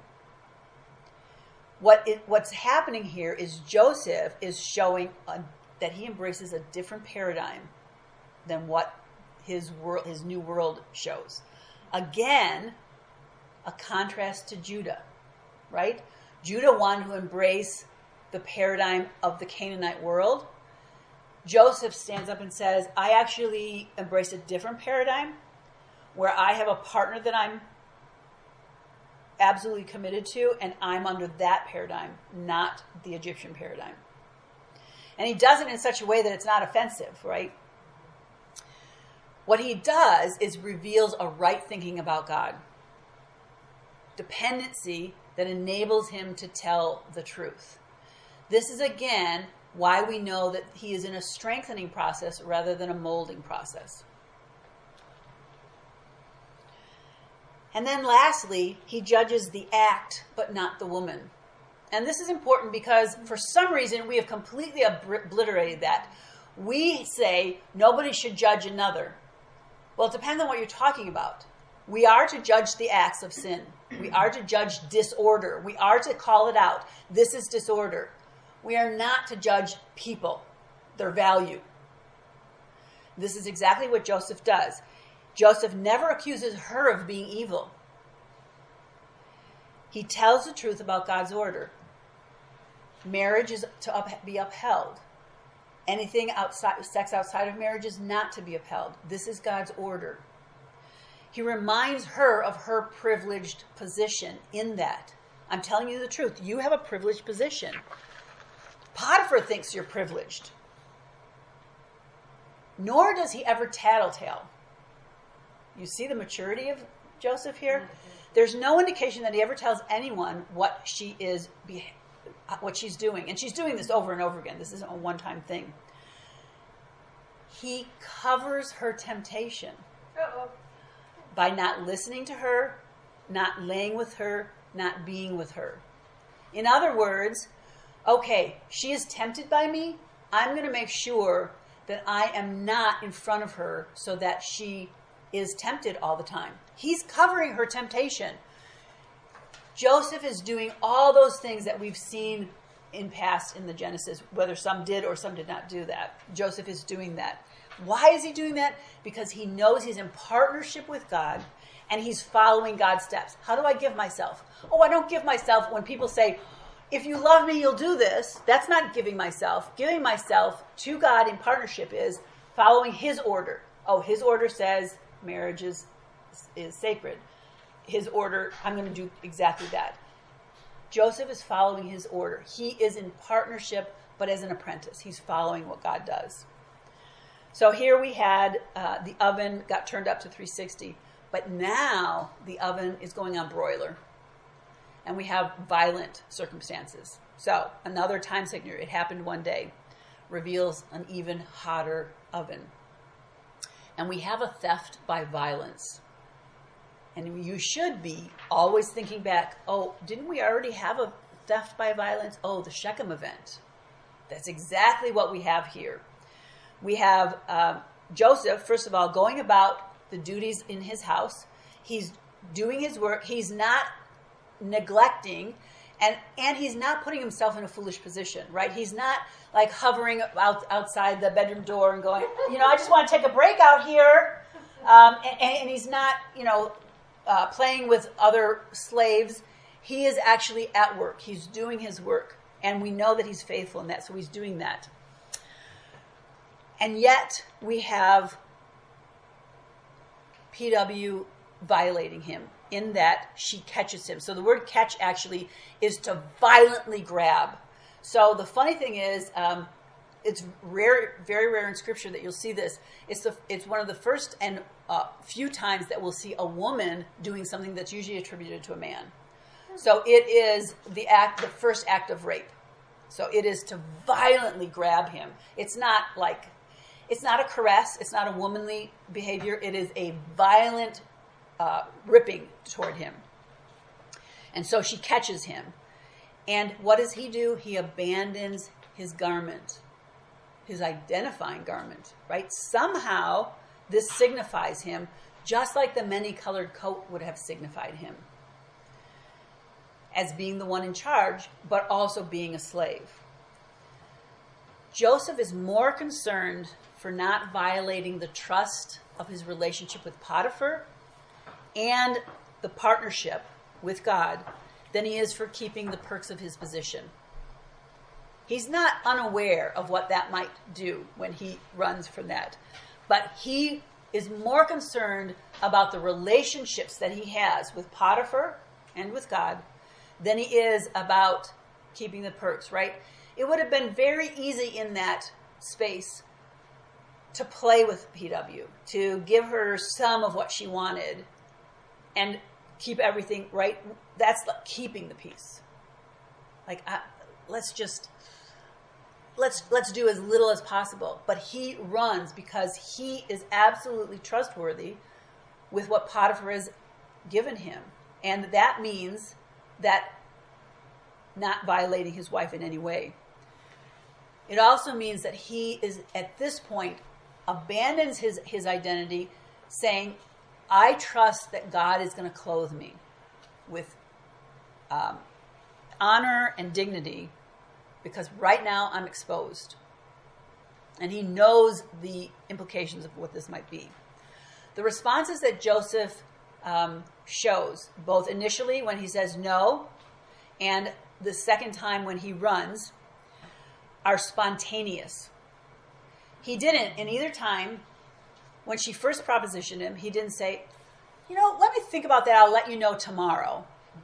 what it, what's happening here is Joseph is showing a, that he embraces a different paradigm than what his world, his new world shows. Again, a contrast to Judah, right? Judah wanted to embrace the paradigm of the Canaanite world. Joseph stands up and says, I actually embrace a different paradigm where I have a partner that I'm absolutely committed to, and I'm under that paradigm, not the Egyptian paradigm. And he does it in such a way that it's not offensive, right? What he does is reveals a right thinking about God. Dependency that enables him to tell the truth. This is, again, why we know that he is in a strengthening process rather than a molding process. And then lastly, he judges the act, but not the woman. And this is important because for some reason we have completely obliterated that. We say nobody should judge another. Well, it depends on what you're talking about. We are to judge the acts of sin. We are to judge disorder. We are to call it out. This is disorder. We are not to judge people, their value. This is exactly what Joseph does. Joseph never accuses her of being evil. He tells the truth about God's order. Marriage is to up, be upheld. Anything outside, sex outside of marriage is not to be upheld. This is God's order. He reminds her of her privileged position in that. I'm telling you the truth. You have a privileged position. Potiphar thinks you're privileged. Nor does he ever tattletale. You see the maturity of Joseph here? Mm-hmm. There's no indication that he ever tells anyone what she is, what she's doing. And she's doing this over and over again. This isn't a one-time thing. He covers her temptation. Uh-oh. By not listening to her, not laying with her, not being with her. In other words, okay, she is tempted by me. I'm going to make sure that I am not in front of her so that she is tempted all the time. He's covering her temptation. Joseph is doing all those things that we've seen in past in the Genesis, whether some did or some did not do that. Joseph is doing that. Why is he doing that? Because he knows he's in partnership with God and he's following God's steps. How do I give myself? Oh, I don't give myself when people say, if you love me, you'll do this. That's not giving myself. Giving myself to God in partnership is following his order. Oh, his order says marriage is, is sacred. His order, I'm going to do exactly that. Joseph is following his order. He is in partnership, but as an apprentice. He's following what God does. So here we had uh, the oven got turned up to three sixty, but now the oven is going on broiler. And we have violent circumstances. So another time signature, it happened one day, reveals an even hotter oven. And we have a theft by violence. And you should be always thinking back, oh, didn't we already have a theft by violence? Oh, the Shechem event. That's exactly what we have here. We have uh, Joseph, first of all, going about the duties in his house. He's doing his work. He's not neglecting, and and he's not putting himself in a foolish position, right? He's not like hovering out, outside the bedroom door and going, you know, I just want to take a break out here. Um, and, and he's not, you know, uh, playing with other slaves. He is actually at work. He's doing his work, and we know that he's faithful in that, so he's doing that. And yet we have P W violating him in that she catches him. So the word catch actually is to violently grab. So the funny thing is, um, it's rare, very rare in Scripture that you'll see this. It's the, it's one of the first and uh, few times that we'll see a woman doing something that's usually attributed to a man. So it is the act, the first act of rape. So it is to violently grab him. It's not like, it's not a caress. It's not a womanly behavior. It is a violent uh, ripping toward him. And so she catches him. And what does he do? He abandons his garment, his identifying garment, right? Somehow this signifies him, just like the many-colored coat would have signified him, as being the one in charge, but also being a slave. Joseph is more concerned for not violating the trust of his relationship with Potiphar and the partnership with God than he is for keeping the perks of his position. He's not unaware of what that might do when he runs from that. But he is more concerned about the relationships that he has with Potiphar and with God than he is about keeping the perks, right? It would have been very easy in that space to play with P W, to give her some of what she wanted and keep everything, right? That's like keeping the peace. Like, I, let's just, let's let's do as little as possible. But he runs because he is absolutely trustworthy with what Potiphar is given him. And that means that not violating his wife in any way. It also means that he is, at this point, abandons his, his identity, saying, I trust that God is going to clothe me with um, honor and dignity, because right now I'm exposed. And he knows the implications of what this might be. The responses that Joseph um, shows, both initially when he says no, and the second time when he runs, are spontaneous. He didn't, in either time, when she first propositioned him, he didn't say, you know, let me think about that, I'll let you know tomorrow.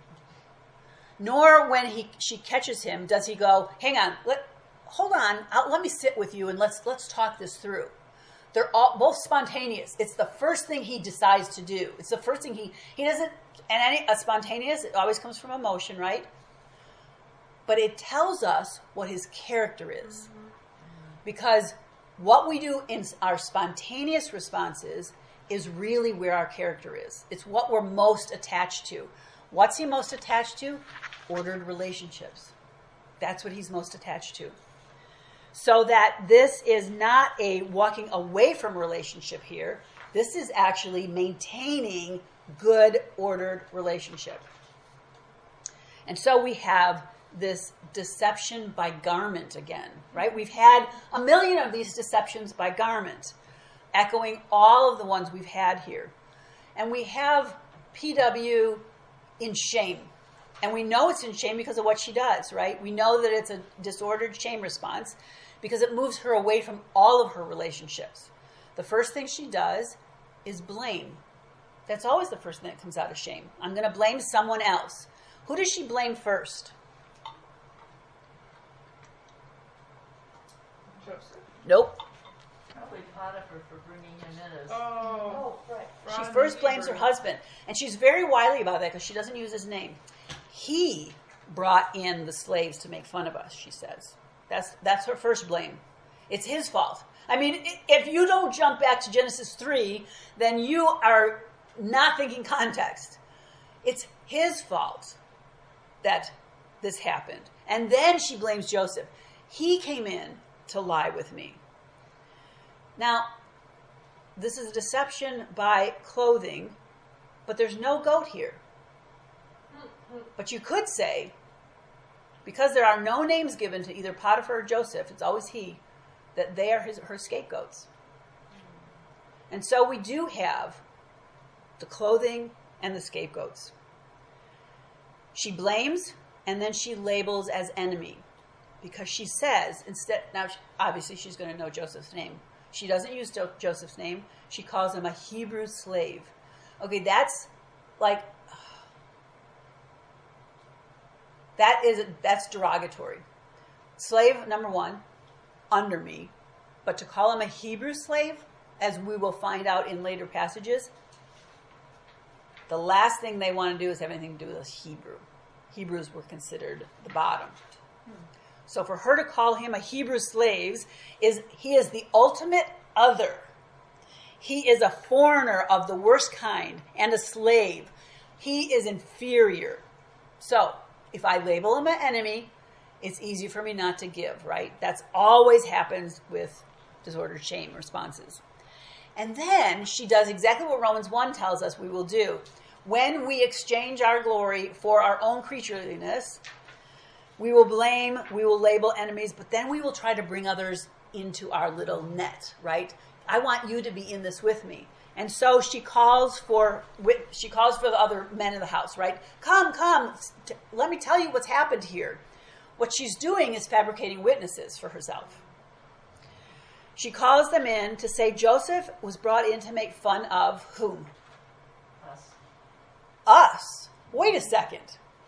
Nor when he she catches him, does he go, hang on, let, hold on, I'll, let me sit with you and let's let's talk this through. They're all both spontaneous. It's the first thing he decides to do. It's the first thing he, he doesn't, and any, a spontaneous, it always comes from emotion, right? But it tells us what his character is. Because what we do in our spontaneous responses is really where our character is. It's what we're most attached to. What's he most attached to? Ordered relationships. That's what he's most attached to. So that this is not a walking away from relationship here. This is actually maintaining good, ordered relationship. And so we have this deception by garment again, right? We've had a million of these deceptions by garment, echoing all of the ones we've had here. And we have P W in shame. And we know it's in shame because of what she does, right? We know that it's a disordered shame response because it moves her away from all of her relationships. The first thing she does is blame. That's always the first thing that comes out of shame. I'm going to blame someone else. Who does she blame first? Joseph. Nope. Probably Potiphar for bringing him in as... Oh. Oh, right. She Ron first blames her Hebrew. husband. And she's very wily about that because she doesn't use his name. He brought in the slaves to make fun of us, she says. That's that's her first blame. It's his fault. I mean, if you don't jump back to Genesis three, then you are not thinking context. It's his fault that this happened. And then she blames Joseph. He came in to lie with me. Now, this is a deception by clothing, but there's no goat here. But you could say, because there are no names given to either Potiphar or Joseph, it's always he, that they are his, her scapegoats. And so we do have the clothing and the scapegoats. She blames, and then she labels as enemy. Because she says, instead, now obviously she's going to know Joseph's name. She doesn't use jo- Joseph's name. She calls him a Hebrew slave. Okay, that's like, that is, that's derogatory. Slave, number one, under me. But to call him a Hebrew slave, as we will find out in later passages, the last thing they want to do is have anything to do with Hebrew. Hebrews were considered the bottom. So for her to call him a Hebrew slave, is he is the ultimate other. He is a foreigner of the worst kind and a slave. He is inferior. So if I label him an enemy, it's easy for me not to give, right? That's always happens with disordered shame responses. And then she does exactly what Romans one tells us we will do. When we exchange our glory for our own creatureliness, we will blame, we will label enemies, but then we will try to bring others into our little net, right? I want you to be in this with me. And so she calls for she calls for the other men in the house, right? Come, come, let me tell you what's happened here. What she's doing is fabricating witnesses for herself. She calls them in to say Joseph was brought in to make fun of whom? Us. Us. Wait a second.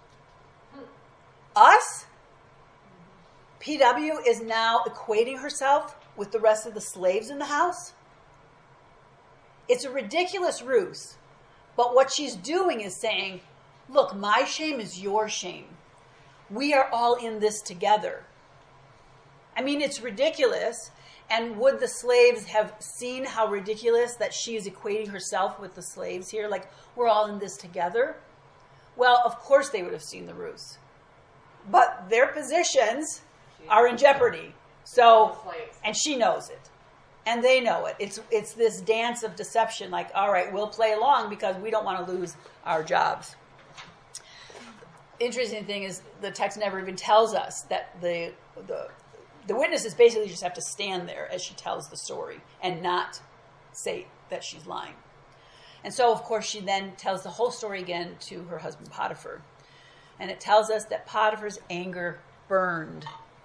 Us? P W is now equating herself with the rest of the slaves in the house? It's a ridiculous ruse. But what she's doing is saying, look, my shame is your shame. We are all in this together. I mean, it's ridiculous. And would the slaves have seen how ridiculous that she is equating herself with the slaves here? Like, we're all in this together? Well, of course they would have seen the ruse. But their positions are in jeopardy. So, and she knows it. And they know it. It's it's this dance of deception, like, all right, we'll play along because we don't want to lose our jobs. Interesting thing is the text never even tells us that the the the witnesses basically just have to stand there as she tells the story and not say that she's lying. And so, of course, she then tells the whole story again to her husband Potiphar. And it tells us that Potiphar's anger burned.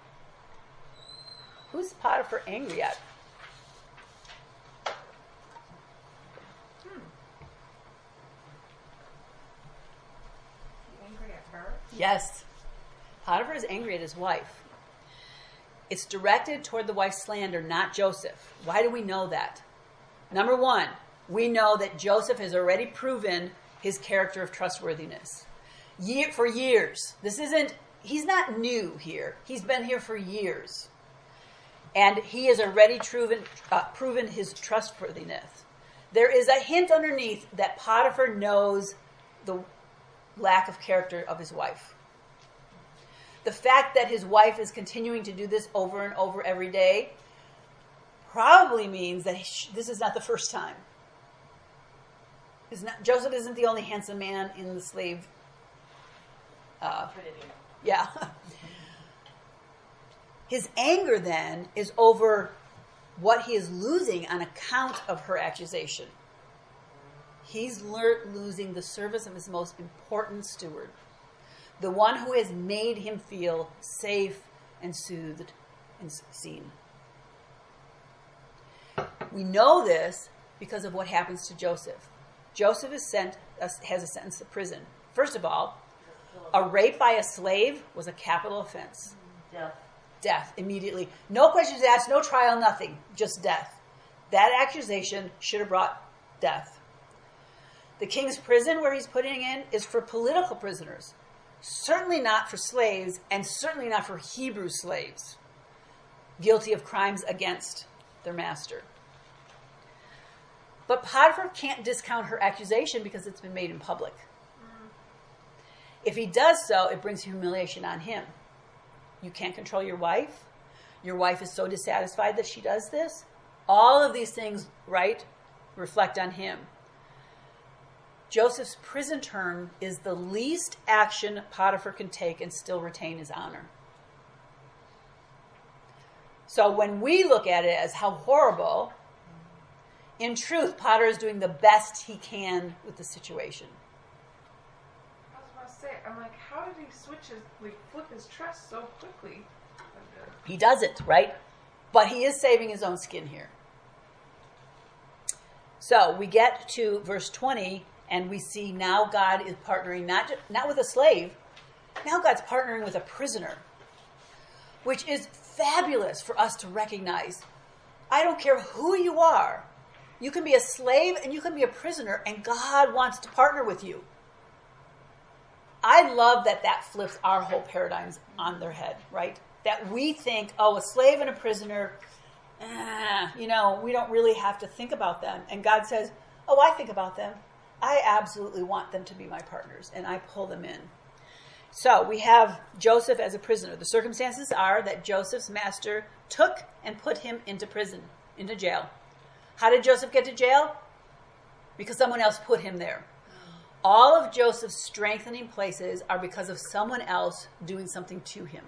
Who's Potiphar angry at? Yes. Potiphar is angry at his wife. It's directed toward the wife's slander, not Joseph. Why do we know that? Number one, we know that Joseph has already proven his character of trustworthiness. Year, for years. This isn't, he's not new here. He's been here for years. And he has already proven, uh, proven his trustworthiness. There is a hint underneath that Potiphar knows the lack of character of his wife. The fact that his wife is continuing to do this over and over every day probably means that he, this is not the first time. It's not, Joseph isn't the only handsome man in the slave. Uh, yeah. His anger then is over what he is losing on account of her accusation. He's le- losing the service of his most important steward, the one who has made him feel safe and soothed and seen. We know this because of what happens to Joseph. Joseph is sent, uh, has a sentence to prison. First of all, a rape by a slave was a capital offense. Death. Death, immediately. No questions asked, no trial, nothing. Just death. That accusation should have brought death. The king's prison where he's putting in is for political prisoners. Certainly not for slaves, and certainly not for Hebrew slaves guilty of crimes against their master. But Potiphar can't discount her accusation because it's been made in public. If he does so, it brings humiliation on him. You can't control your wife. Your wife is so dissatisfied that she does this. All of these things, right, reflect on him. Joseph's prison term is the least action Potiphar can take and still retain his honor. So when we look at it as how horrible, in truth, Potiphar is doing the best he can with the situation. I was about to say, I'm like, how did he switch his, like, flip his trust so quickly? He doesn't, right? But he is saving his own skin here. So we get to verse twenty, and we see now God is partnering not, not with a slave, now God's partnering with a prisoner, which is fabulous for us to recognize. I don't care who you are. You can be a slave and you can be a prisoner, and God wants to partner with you. I love that that flips our whole paradigms on their head, right? That we think, oh, a slave and a prisoner, eh, you know, we don't really have to think about them. And God says, oh, I think about them. I absolutely want them to be my partners, and I pull them in. So we have Joseph as a prisoner. The circumstances are that Joseph's master took and put him into prison, into jail. How did Joseph get to jail? Because someone else put him there. All of Joseph's strengthening places are because of someone else doing something to him.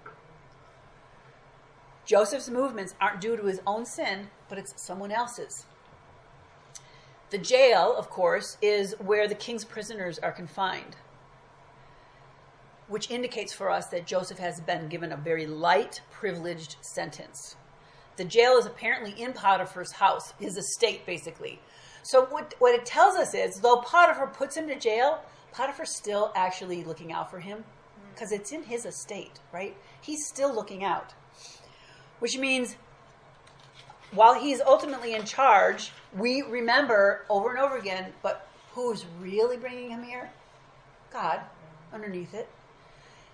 Joseph's movements aren't due to his own sin, but it's someone else's. The jail, of course, is where the king's prisoners are confined, which indicates for us that Joseph has been given a very light, privileged sentence. The jail is apparently in Potiphar's house, his estate, basically. So what, what it tells us is, though Potiphar puts him to jail, Potiphar's still actually looking out for him, because it's in his estate, right? He's still looking out. Which means, while he's ultimately in charge, we remember over and over again, but who's really bringing him here? God, underneath it.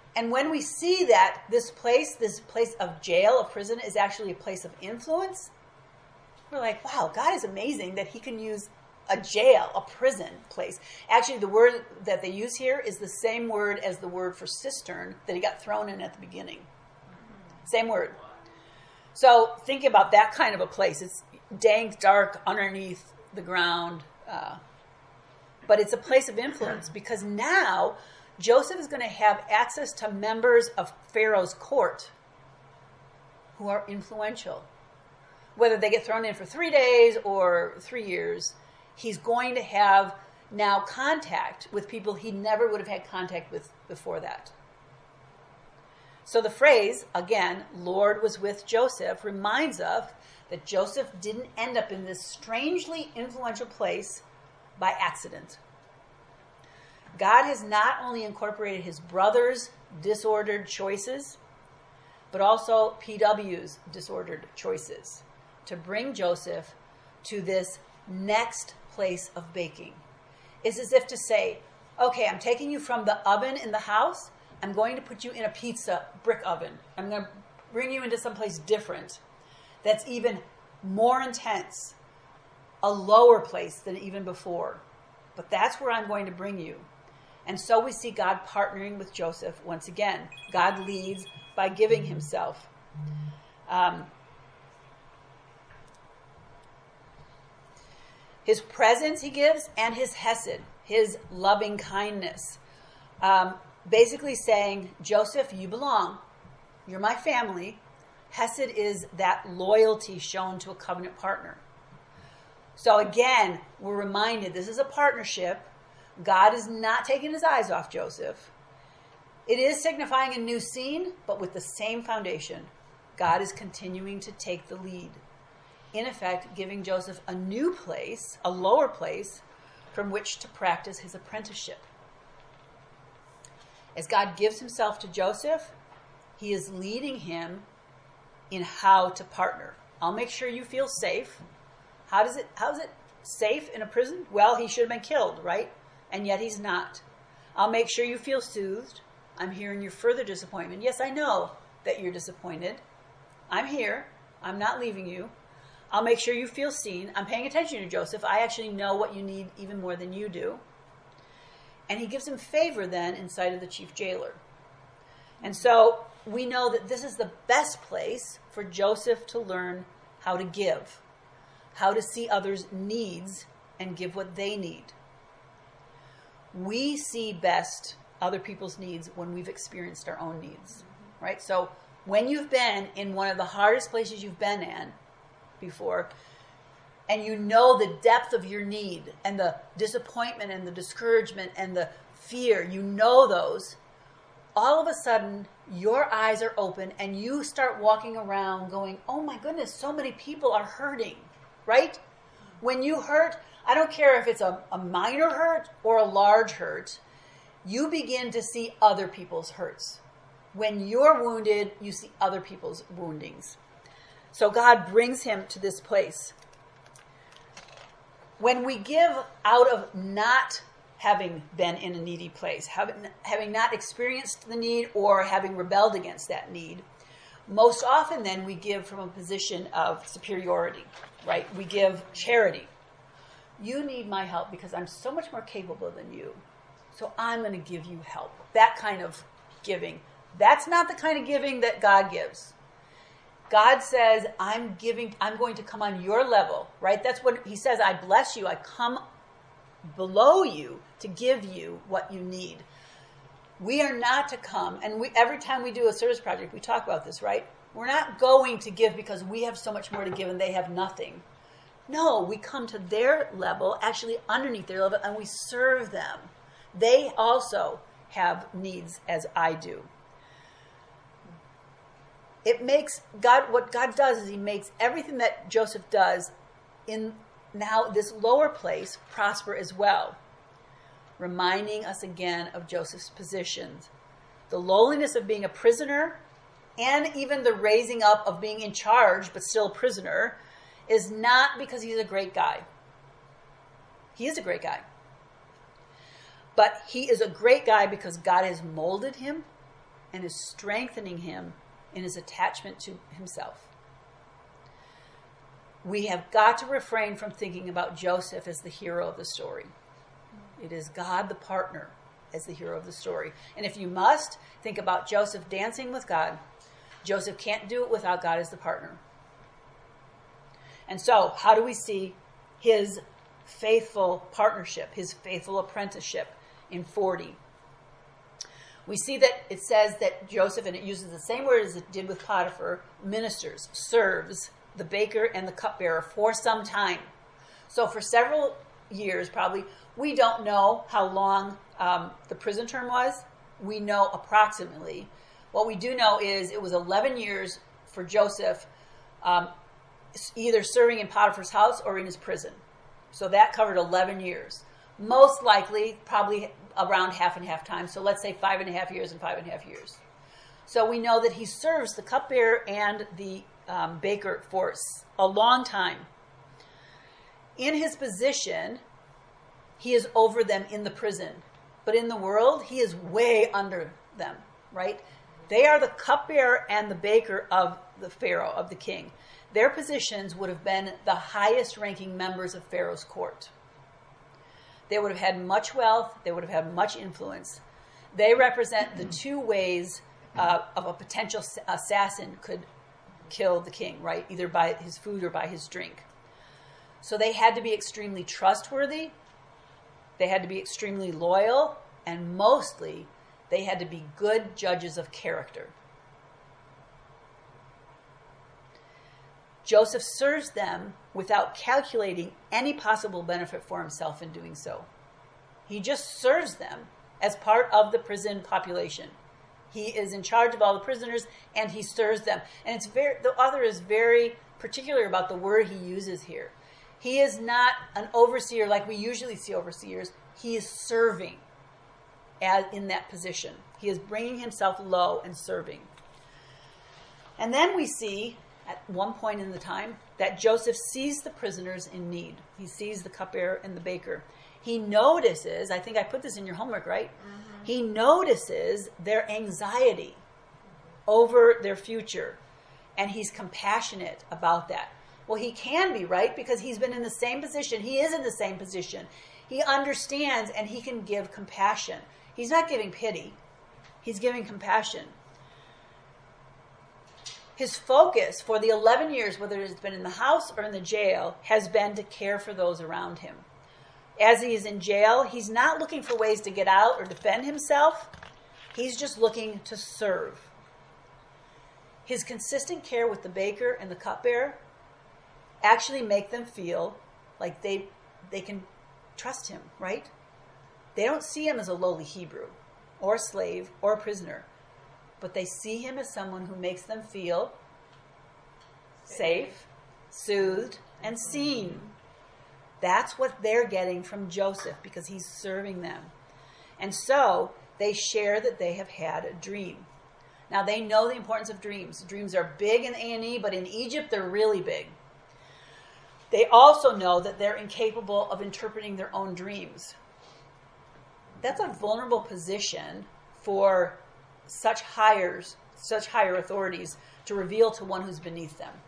And when we see that this place, this place of jail, of prison, is actually a place of influence, we're like, wow, God is amazing that he can use a jail, a prison place. Actually, the word that they use here is the same word as the word for cistern that he got thrown in at the beginning. Same word. So think about that kind of a place. It's dank, dark, underneath the ground. Uh, but it's a place of influence because now Joseph is going to have access to members of Pharaoh's court who are influential. Whether they get thrown in for three days or three years, he's going to have now contact with people he never would have had contact with before that. So the phrase, again, Lord was with Joseph, reminds us that Joseph didn't end up in this strangely influential place by accident. God has not only incorporated his brother's disordered choices, but also P W's disordered choices to bring Joseph to this next place of baking. It's as if to say, okay, I'm taking you from the oven in the house. I'm going to put you in a pizza brick oven. I'm going to bring you into someplace different that's even more intense, a lower place than even before. But that's where I'm going to bring you. And so we see God partnering with Joseph once again. God leads by giving himself. Um, his presence he gives, and his hesed, his loving kindness. Um, basically saying, Joseph, you belong. You're my family. Hesed is that loyalty shown to a covenant partner. So again, we're reminded this is a partnership. God is not taking his eyes off Joseph. It is signifying a new scene, but with the same foundation. God is continuing to take the lead. In effect, giving Joseph a new place, a lower place, from which to practice his apprenticeship. As God gives himself to Joseph, he is leading him in how to partner. I'll make sure you feel safe. How does it, how is it safe in a prison? Well, he should have been killed, right? And yet he's not. I'll make sure you feel soothed. I'm hearing your further disappointment. Yes, I know that you're disappointed. I'm here. I'm not leaving you. I'll make sure you feel seen. I'm paying attention to Joseph. I actually know what you need even more than you do. And he gives him favor then in sight of the chief jailer. And so we know that this is the best place for Joseph to learn how to give, how to see others' needs and give what they need. We see best other people's needs when we've experienced our own needs, right? So when you've been in one of the hardest places you've been in before, and you know the depth of your need and the disappointment and the discouragement and the fear, you know those, all of a sudden your eyes are open and you start walking around going, oh my goodness, so many people are hurting, right? When you hurt, I don't care if it's a, a minor hurt or a large hurt, you begin to see other people's hurts. When you're wounded, you see other people's woundings. So God brings him to this place. When we give out of not having been in a needy place, having, having not experienced the need or having rebelled against that need, most often then we give from a position of superiority, right? We give charity. You need my help because I'm so much more capable than you. So I'm going to give you help. That kind of giving. That's not the kind of giving that God gives. God says, I'm giving, I'm going to come on your level, right? That's what he says. I bless you. I come below you to give you what you need. We are not to come, and we every time we do a service project, we talk about this, right? We're not going to give because we have so much more to give and they have nothing. No, we come to their level, actually underneath their level, and we serve them. They also have needs as I do. It makes God, what God does is he makes everything that Joseph does in now this lower place prosper as well, reminding us again of Joseph's positions. The lowliness of being a prisoner and even the raising up of being in charge but still a prisoner is not because he's a great guy. He is a great guy. But he is a great guy because God has molded him and is strengthening him in his attachment to himself. We have got to refrain from thinking about Joseph as the hero of the story. It is God the partner as the hero of the story. And if you must, think about Joseph dancing with God. Joseph can't do it without God as the partner. And so, how do we see his faithful partnership, his faithful apprenticeship in forty? We see that it says that Joseph, and it uses the same word as it did with Potiphar, ministers, serves the baker and the cupbearer for some time. So for several years, probably, we don't know how long um, the prison term was. We know approximately. What we do know is it was eleven years for Joseph, um, either serving in Potiphar's house or in his prison. So that covered eleven years. Most likely, probably around half and half time. So let's say five and a half years and five and a half years. So we know that he serves the cupbearer and the um, baker for a long time. In his position, he is over them in the prison. But in the world, he is way under them, right? They are the cupbearer and the baker of the Pharaoh, of the king. Their positions would have been the highest ranking members of Pharaoh's court. They would have had much wealth. They would have had much influence. They represent the two ways uh, of a potential assassin could kill the king, right? Either by his food or by his drink. So they had to be extremely trustworthy. They had to be extremely loyal. And mostly, they had to be good judges of character. Joseph serves them without calculating any possible benefit for himself in doing so. He just serves them as part of the prison population. He is in charge of all the prisoners, and he serves them. And it's very, the author is very particular about the word he uses here. He is not an overseer like we usually see overseers. He is serving as in that position. He is bringing himself low and serving. And then we see, at one point in the time, that Joseph sees the prisoners in need. He sees the cupbearer and the baker. He notices, I think I put this in your homework, right? Mm-hmm. He notices their anxiety over their future, and he's compassionate about that. Well, he can be, right? Because he's been in the same position. He is in the same position. He understands, and he can give compassion. He's not giving pity. He's giving compassion. His focus for the eleven years, whether it's been in the house or in the jail, has been to care for those around him. As he is in jail, he's not looking for ways to get out or defend himself. He's just looking to serve. His consistent care with the baker and the cupbearer actually make them feel like they they can trust him, right? They don't see him as a lowly Hebrew or a slave or a prisoner. But they see him as someone who makes them feel safe, soothed, and seen. That's what they're getting from Joseph because he's serving them. And so they share that they have had a dream. Now they know the importance of dreams. Dreams are big in A and E, but in Egypt they're really big. They also know that they're incapable of interpreting their own dreams. That's a vulnerable position for such hires, such higher authorities to reveal to one who's beneath them.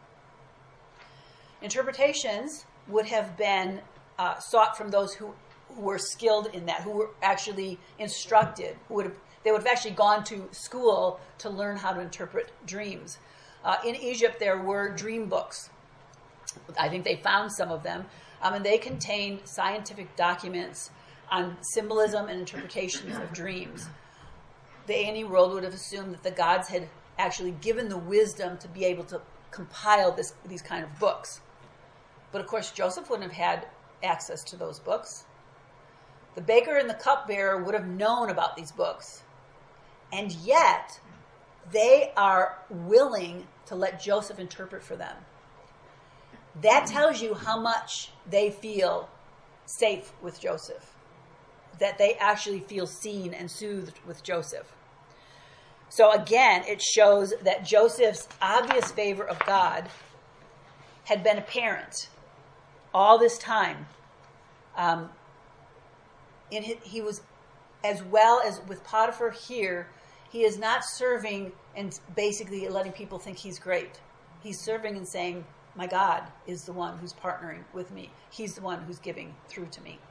Interpretations would have been uh, sought from those who, who were skilled in that, who were actually instructed, who would have, they would have actually gone to school to learn how to interpret dreams. Uh, in Egypt, there were dream books. I think they found some of them, um, and they contained scientific documents on symbolism and interpretations of dreams. The A and E world would have assumed that the gods had actually given the wisdom to be able to compile this, these kind of books. But of course, Joseph wouldn't have had access to those books. The baker and the cupbearer would have known about these books. And yet, they are willing to let Joseph interpret for them. That tells you how much they feel safe with Joseph. That they actually feel seen and soothed with Joseph. So again, it shows that Joseph's obvious favor of God had been apparent all this time. Um, in his, he was, as well as with Potiphar here, He is not serving and basically letting people think he's great. He's serving and saying, my God is the one who's partnering with me. He's the one who's giving through to me.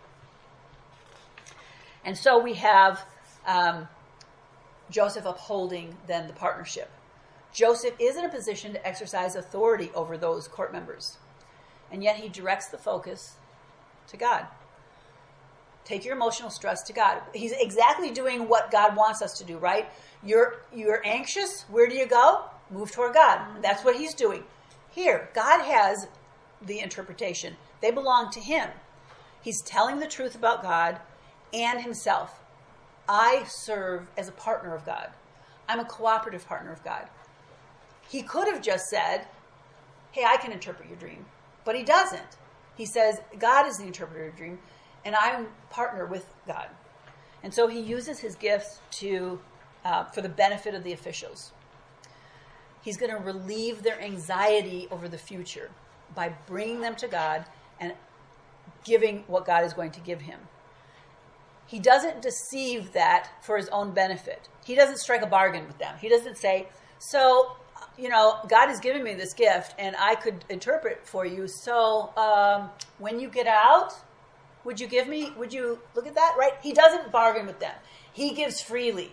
And so we have um, Joseph upholding then the partnership. Joseph is in a position to exercise authority over those court members. And yet he directs the focus to God. Take your emotional stress to God. He's exactly doing what God wants us to do, right? You're you're anxious. Where do you go? Move toward God. That's what he's doing. Here, God has the interpretation. They belong to him. He's telling the truth about God and himself. I serve as a partner of God. I'm a cooperative partner of God. He could have just said, hey, I can interpret your dream. But he doesn't. He says, God is the interpreter of your dream, and I partner with God. And so he uses his gifts to uh, for the benefit of the officials. He's going to relieve their anxiety over the future by bringing them to God and giving what God is going to give him. He doesn't deceive that for his own benefit. He doesn't strike a bargain with them. He doesn't say, so, you know, God has given me this gift and I could interpret for you. So um, when you get out, would you give me, would you look at that, right? He doesn't bargain with them. He gives freely.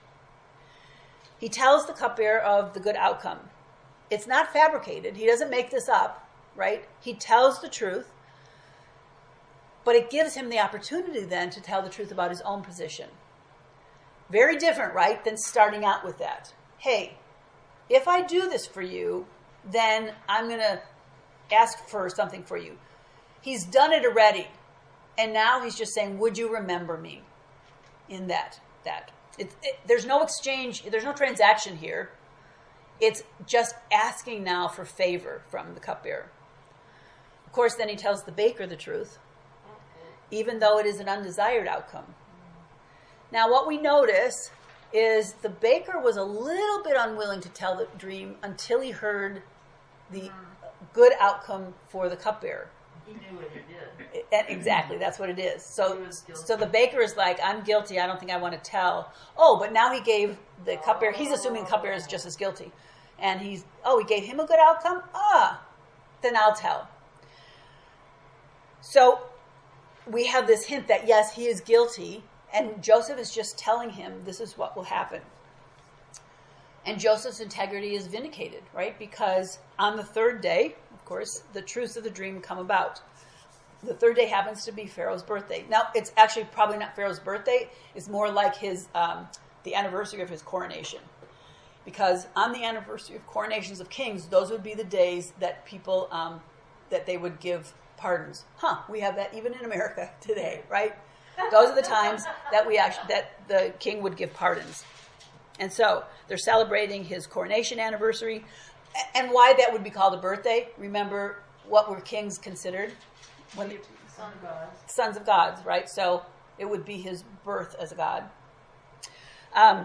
He tells the cupbearer of the good outcome. It's not fabricated. He doesn't make this up, right? He tells the truth, but it gives him the opportunity then to tell the truth about his own position. Very different, right, than starting out with that. Hey, if I do this for you, then I'm going to ask for something for you. He's done it already. And now he's just saying, would you remember me in that? that. It, it, there's no exchange. There's no transaction here. It's just asking now for favor from the cupbearer. Of course, then he tells the baker the truth, even though it is an undesired outcome. Now, what we notice is the baker was a little bit unwilling to tell the dream until he heard the good outcome for the cupbearer. He knew what he did. And exactly, that's what it is. So, He was guilty. so the baker is like, I'm guilty. I don't think I want to tell. Oh, but now he gave the cupbearer. He's assuming the cupbearer is just as guilty, and he's oh, he gave him a good outcome. Ah, then I'll tell. So we have this hint that yes, he is guilty, and Joseph is just telling him this is what will happen. And Joseph's integrity is vindicated, right? Because on the third day, of course, the truths of the dream come about. The third day happens to be Pharaoh's birthday. Now, it's actually probably not Pharaoh's birthday. It's more like his um, the anniversary of his coronation. Because on the anniversary of coronations of kings, those would be the days that people, um, that they would give pardons. Huh, we have that even in America today, right? Those are the times that we actually, that the king would give pardons. And so they're celebrating his coronation anniversary. And why that would be called a birthday, remember what were kings considered? When they, Son of God. sons of gods, right? So it would be his birth as a god. Um,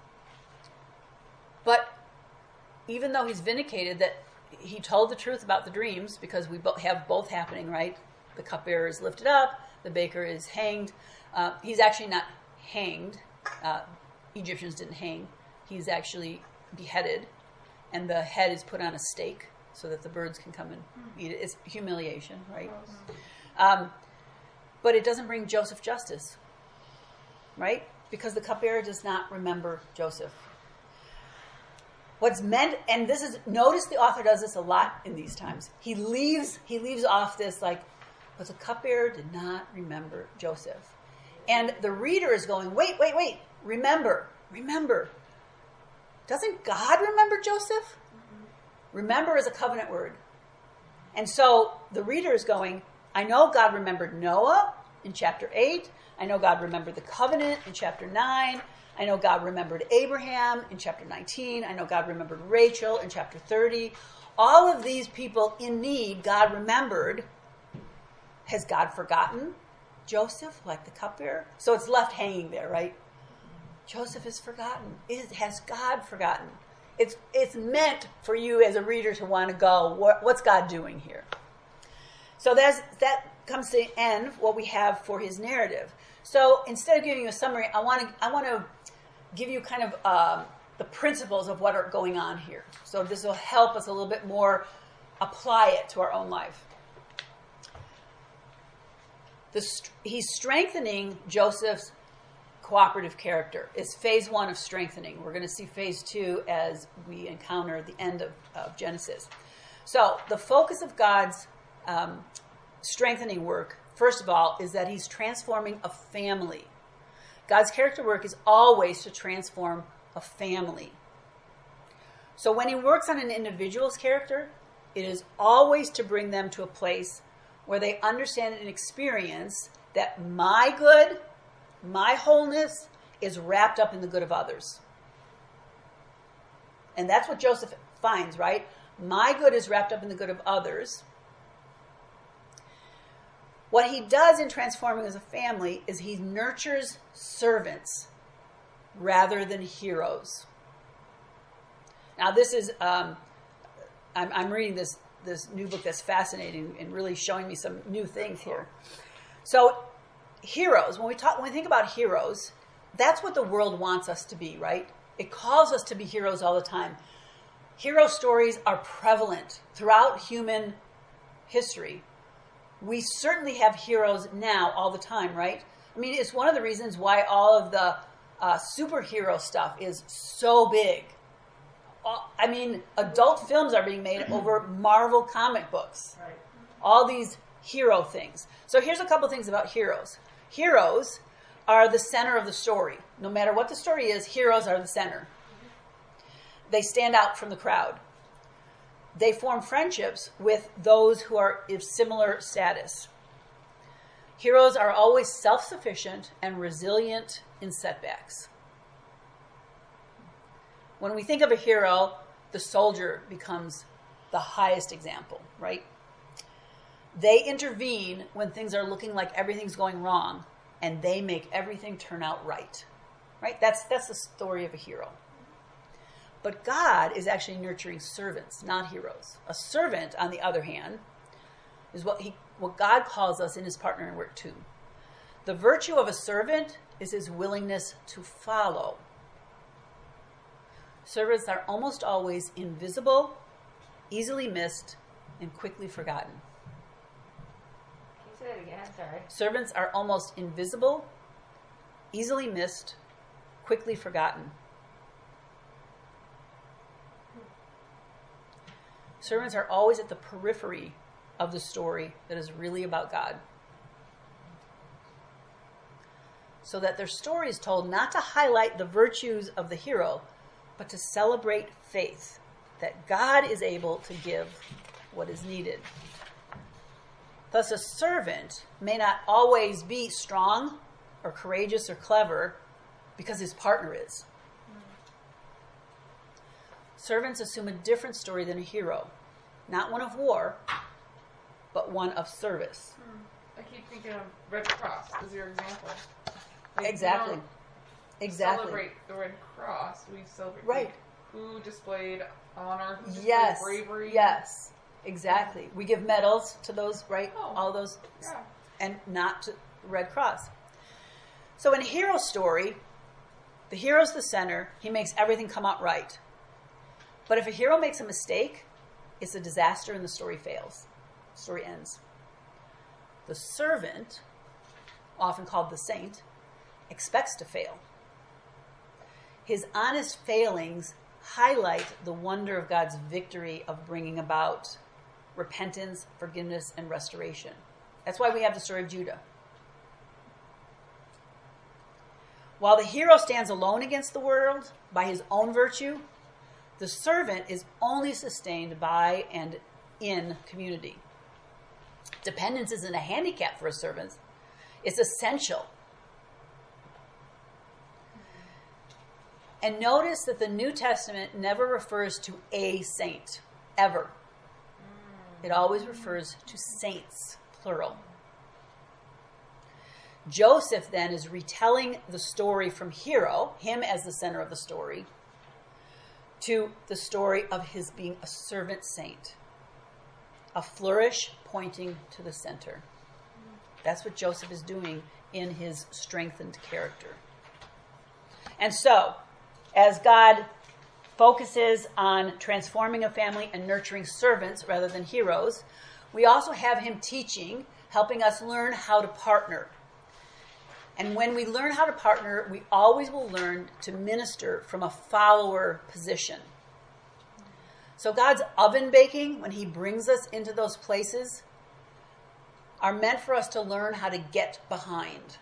but even though he's vindicated that he told the truth about the dreams, because we bo- have both happening, right? The cupbearer is lifted up, the baker is hanged. Uh, he's actually not hanged. Uh, Egyptians didn't hang. He's actually beheaded, and the head is put on a stake so that the birds can come and eat it. It's humiliation, right? Um, but it doesn't bring Joseph justice, right? Because the cupbearer does not remember Joseph. What's meant, and this is, notice the author does this a lot in these times. He leaves, he leaves off this like, but the cupbearer did not remember Joseph. And the reader is going, wait, wait, wait, remember, remember. Doesn't God remember Joseph? Mm-hmm. Remember is a covenant word. And so the reader is going, I know God remembered Noah in chapter eight. I know God remembered the covenant in chapter nine. I know God remembered Abraham in chapter nineteen. I know God remembered Rachel in chapter thirty. All of these people in need, God remembered. Has God forgotten Joseph, like the cupbearer? So it's left hanging there, right? Joseph is forgotten. Is, has God forgotten? It's it's meant for you as a reader to want to go, what, what's God doing here? So that's, that comes to the end, what we have for his narrative. So instead of giving you a summary, I want to I want to give you kind of um, the principles of what are going on here. So this will help us a little bit more apply it to our own life. The st- he's strengthening Joseph's cooperative character. It's phase one of strengthening. We're going to see phase two as we encounter the end of, of Genesis. So the focus of God's um, strengthening work, first of all, is that he's transforming a family. God's character work is always to transform a family. So when he works on an individual's character, it is always to bring them to a place where they understand and experience that my good, my wholeness is wrapped up in the good of others. And that's what Joseph finds, right? My good is wrapped up in the good of others. What he does in transforming as a family is he nurtures servants rather than heroes. Now this is, um, I'm, I'm reading this, this new book that's fascinating and really showing me some new things here. So heroes, when we talk, when we think about heroes, that's what the world wants us to be, right? It calls us to be heroes all the time. Hero stories are prevalent throughout human history. We certainly have heroes now all the time, right? I mean, it's one of the reasons why all of the uh, superhero stuff is so big. All, I mean, adult films are being made over Marvel comic books. Right. All these hero things. So here's a couple things about heroes. Heroes are the center of the story. No matter what the story is, heroes are the center. They stand out from the crowd. They form friendships with those who are of similar status. Heroes are always self-sufficient and resilient in setbacks. When we think of a hero, the soldier becomes the highest example, right? They intervene when things are looking like everything's going wrong, and they make everything turn out right. Right? That's that's the story of a hero. But God is actually nurturing servants, not heroes. A servant, on the other hand, is what he what God calls us in his partner in work too. The virtue of a servant is his willingness to follow. Servants are almost always invisible, easily missed, and quickly forgotten. Can you say that again? Sorry. Servants are almost invisible, easily missed, quickly forgotten. Servants are always at the periphery of the story that is really about God. So that their story is told not to highlight the virtues of the hero, but to celebrate faith, that God is able to give what is needed. Thus, a servant may not always be strong or courageous or clever because his partner is. Servants assume a different story than a hero. Not one of war, but one of service. I keep thinking of Red Cross as your example. Like, Exactly. we don't Exactly. celebrate the Red Cross. We celebrate Right. who displayed honor, who displayed Yes. bravery. Yes. Exactly. We give medals to those, right? Oh, All those, Yeah. and not to Red Cross. So in a hero story, the hero's the center. He makes everything come out right. But if a hero makes a mistake, it's a disaster and the story fails. The story ends. The servant, often called the saint, expects to fail. His honest failings highlight the wonder of God's victory of bringing about repentance, forgiveness, and restoration. That's why we have the story of Judah. While the hero stands alone against the world by his own virtue, the servant is only sustained by and in community. Dependence isn't a handicap for a servant. It's essential. And notice that the New Testament never refers to a saint, ever. It always refers to saints, plural. Joseph then is retelling the story from hero, him as the center of the story, to the story of his being a servant saint. A flourish pointing to the center. That's what Joseph is doing in his strengthened character. And so, as God focuses on transforming a family and nurturing servants rather than heroes, we also have him teaching, helping us learn how to partner. And when we learn how to partner, we always will learn to minister from a follower position. So God's oven baking, when he brings us into those places, are meant for us to learn how to get behind.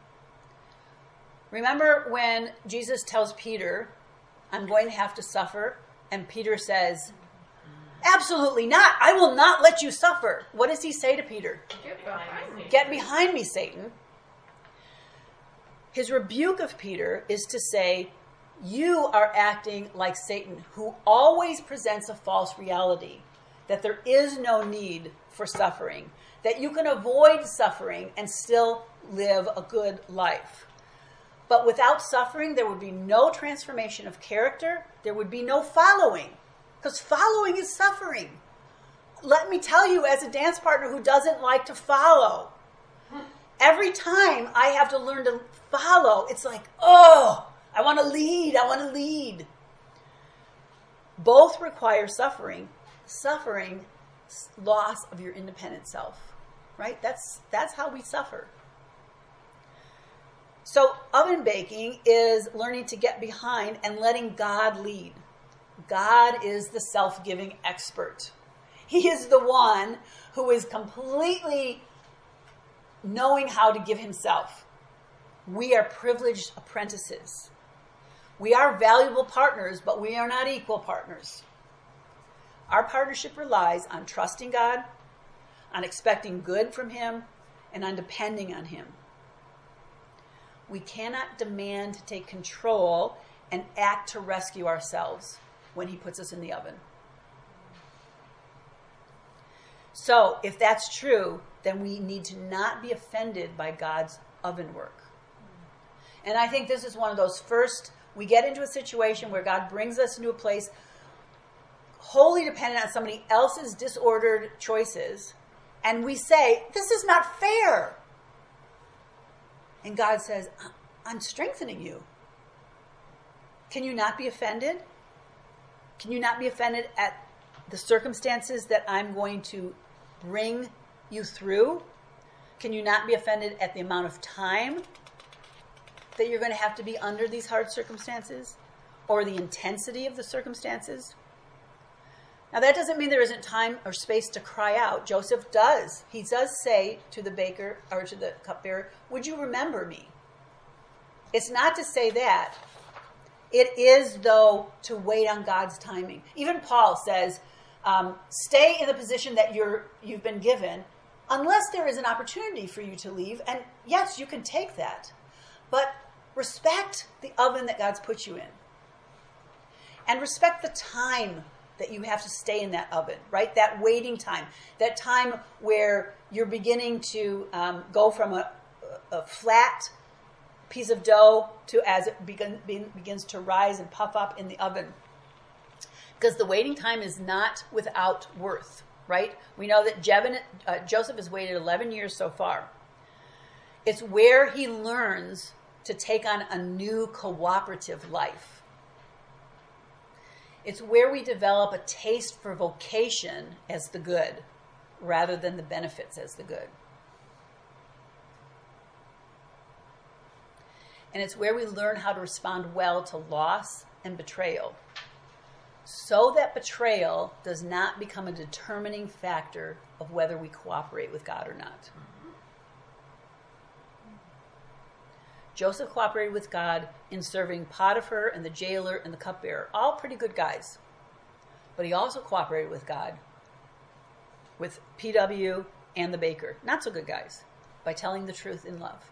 Remember when Jesus tells Peter, I'm going to have to suffer, and Peter says, absolutely not. I will not let you suffer. What does he say to Peter? Get behind me. Get behind me, Satan. His rebuke of Peter is to say, you are acting like Satan, who always presents a false reality, that there is no need for suffering, that you can avoid suffering and still live a good life. But without suffering, there would be no transformation of character. There would be no following, because following is suffering. Let me tell you, as a dance partner who doesn't like to follow, every time I have to learn to follow, it's like, oh, I want to lead. I want to lead. Both require suffering. Suffering, loss of your independent self, right? That's that's how we suffer. So oven baking is learning to get behind and letting God lead. God is the self-giving expert. He is the one who is completely knowing how to give himself. We are privileged apprentices. We are valuable partners, but we are not equal partners. Our partnership relies on trusting God, on expecting good from him, and on depending on him. We cannot demand to take control and act to rescue ourselves when he puts us in the oven. So, if that's true, then we need to not be offended by God's oven work. And I think this is one of those first, we get into a situation where God brings us into a place wholly dependent on somebody else's disordered choices, and we say, this is not fair. And God says, I'm strengthening you. Can you not be offended? Can you not be offended at the circumstances that I'm going to bring you through? Can you not be offended at the amount of time that you're going to have to be under these hard circumstances, or the intensity of the circumstances? Now, that doesn't mean there isn't time or space to cry out. Joseph does. He does say to the baker, or to the cupbearer, would you remember me? It's not to say that. It is, though, to wait on God's timing. Even Paul says, um, stay in the position that you're, you've been given, unless there is an opportunity for you to leave. And yes, you can take that. But respect the oven that God's put you in. And respect the time that you have to stay in that oven, right? That waiting time, that time where you're beginning to um, go from a, a flat piece of dough to as it begin, be, begins to rise and puff up in the oven. Because the waiting time is not without worth, right? We know that Jevin, uh, Joseph has waited eleven years so far. It's where he learns to take on a new cooperative life. It's where we develop a taste for vocation as the good, rather than the benefits as the good. And it's where we learn how to respond well to loss and betrayal, so that betrayal does not become a determining factor of whether we cooperate with God or not. Joseph cooperated with God in serving Potiphar and the jailer and the cupbearer, all pretty good guys. But he also cooperated with God, with P W and the baker, not so good guys, by telling the truth in love.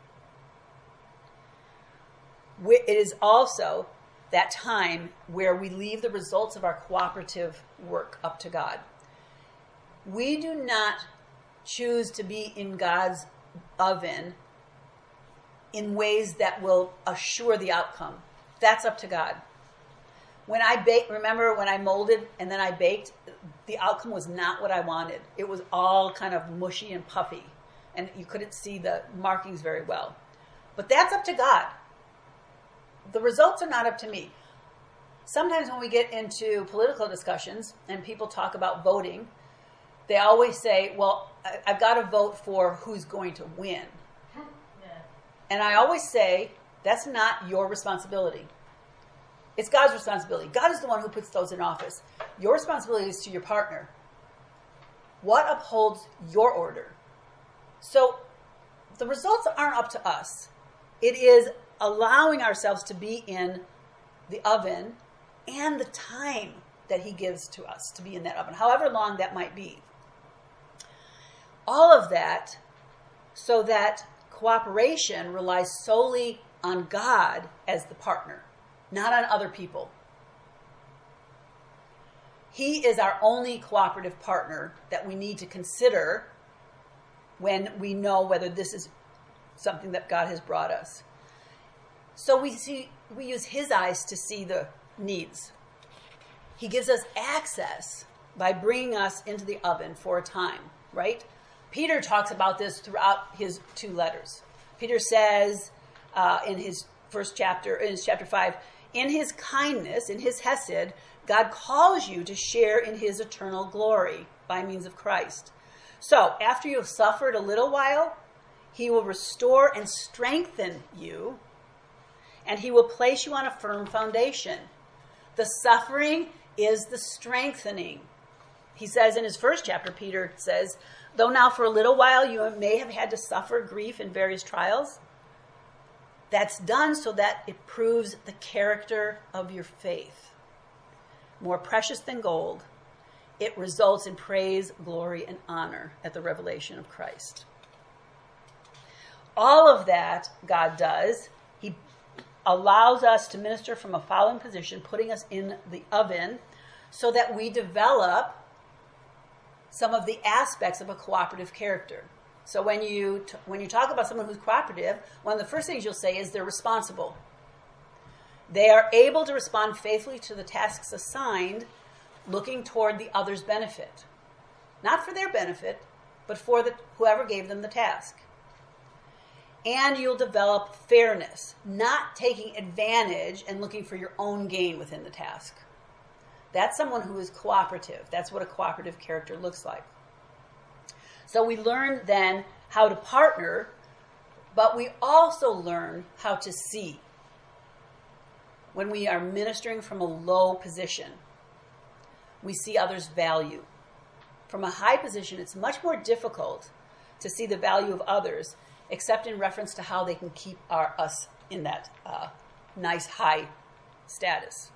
It is also that time where we leave the results of our cooperative work up to God. We do not choose to be in God's oven in ways that will assure the outcome. That's up to God. When I baked, remember when I molded and then I baked, the outcome was not what I wanted. It was all kind of mushy and puffy, and you couldn't see the markings very well. But that's up to God. the results are not up to me. Sometimes when we get into political discussions and people talk about voting, they always say, well, I- I've got to vote for who's going to win. Yeah. And I always say, that's not your responsibility. It's God's responsibility. God is the one who puts those in office. Your responsibility is to your partner. What upholds your order? So the results aren't up to us. It is allowing ourselves to be in the oven and the time that he gives to us to be in that oven, however long that might be. All of that so that cooperation relies solely on God as the partner, not on other people. He is our only cooperative partner that we need to consider when we know whether this is something that God has brought us. So we see, we use his eyes to see the needs. He gives us access by bringing us into the oven for a time, right? Peter talks about this throughout his two letters. Peter says uh, in his first chapter, in his chapter five, in his kindness, in his hesed, God calls you to share in his eternal glory by means of Christ. So after you have suffered a little while, he will restore and strengthen you, and he will place you on a firm foundation. The suffering is the strengthening. He says in his first chapter, Peter says, though now for a little while you may have had to suffer grief in various trials, that's done so that it proves the character of your faith. More precious than gold, it results in praise, glory, and honor at the revelation of Christ. All of that God does. He allows us to minister from a following position, putting us in the oven so that we develop some of the aspects of a cooperative character. So when you t- when you talk about someone who's cooperative, one of the first things you'll say is they're responsible. They are able to respond faithfully to the tasks assigned, looking toward the other's benefit. Not for their benefit, but for the whoever gave them the task. And you'll develop fairness, not taking advantage and looking for your own gain within the task. That's someone who is cooperative. That's what a cooperative character looks like. So we learn then how to partner, but we also learn how to see when we are ministering from a low position. We see others' value. From a high position, it's much more difficult to see the value of others, except in reference to how they can keep our, us in that uh, nice high status.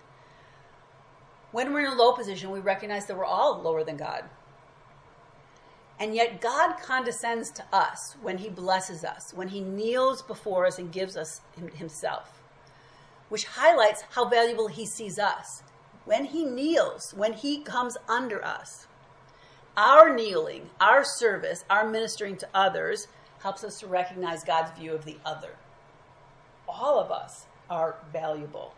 When we're in a low position, we recognize that we're all lower than God. And yet God condescends to us when he blesses us, when he kneels before us and gives us himself, which highlights how valuable he sees us. When he kneels, when he comes under us, our kneeling, our service, our ministering to others helps us to recognize God's view of the other. All of us are valuable.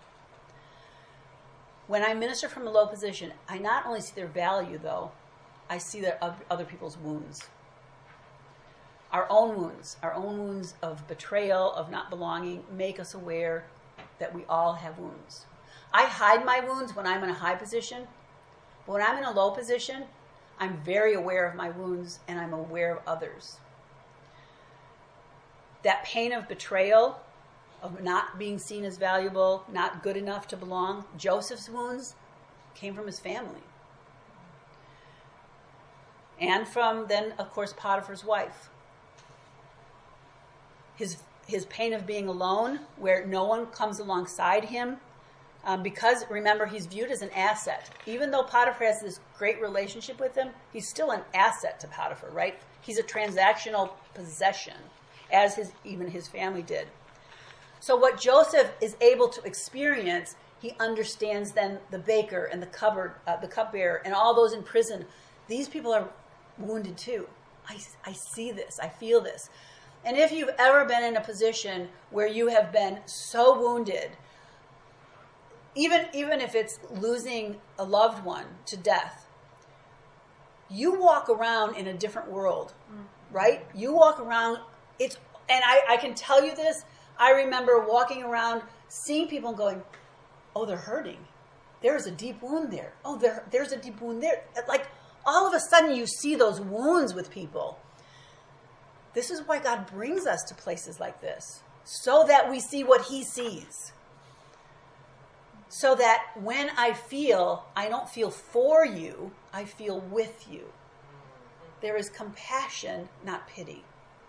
When I minister from a low position, I not only see their value, though, I see their other people's wounds. Our own wounds, our own wounds of betrayal, of not belonging, make us aware that we all have wounds. I hide my wounds when I'm in a high position, but when I'm in a low position, I'm very aware of my wounds and I'm aware of others. That pain of betrayal, of not being seen as valuable, not good enough to belong, Joseph's wounds came from his family. And from then, of course, Potiphar's wife. His his pain of being alone, where no one comes alongside him, um, because, remember, he's viewed as an asset. Even though Potiphar has this great relationship with him, he's still an asset to Potiphar, right? He's a transactional possession, as his even his family did. So what Joseph is able to experience, he understands then the baker and the cupboard, uh, the cupbearer, and all those in prison. These people are wounded too. I, I see this. I feel this. And if you've ever been in a position where you have been so wounded, even, even if it's losing a loved one to death, you walk around in a different world, right? You walk around, it's, and I, I can tell you this, I remember walking around, seeing people and going, oh, they're hurting. There's a deep wound there. Oh, there, there's a deep wound there. Like, all of a sudden you see those wounds with people. This is why God brings us to places like this, so that we see what he sees. So that when I feel, I don't feel for you, I feel with you. There is compassion, not pity.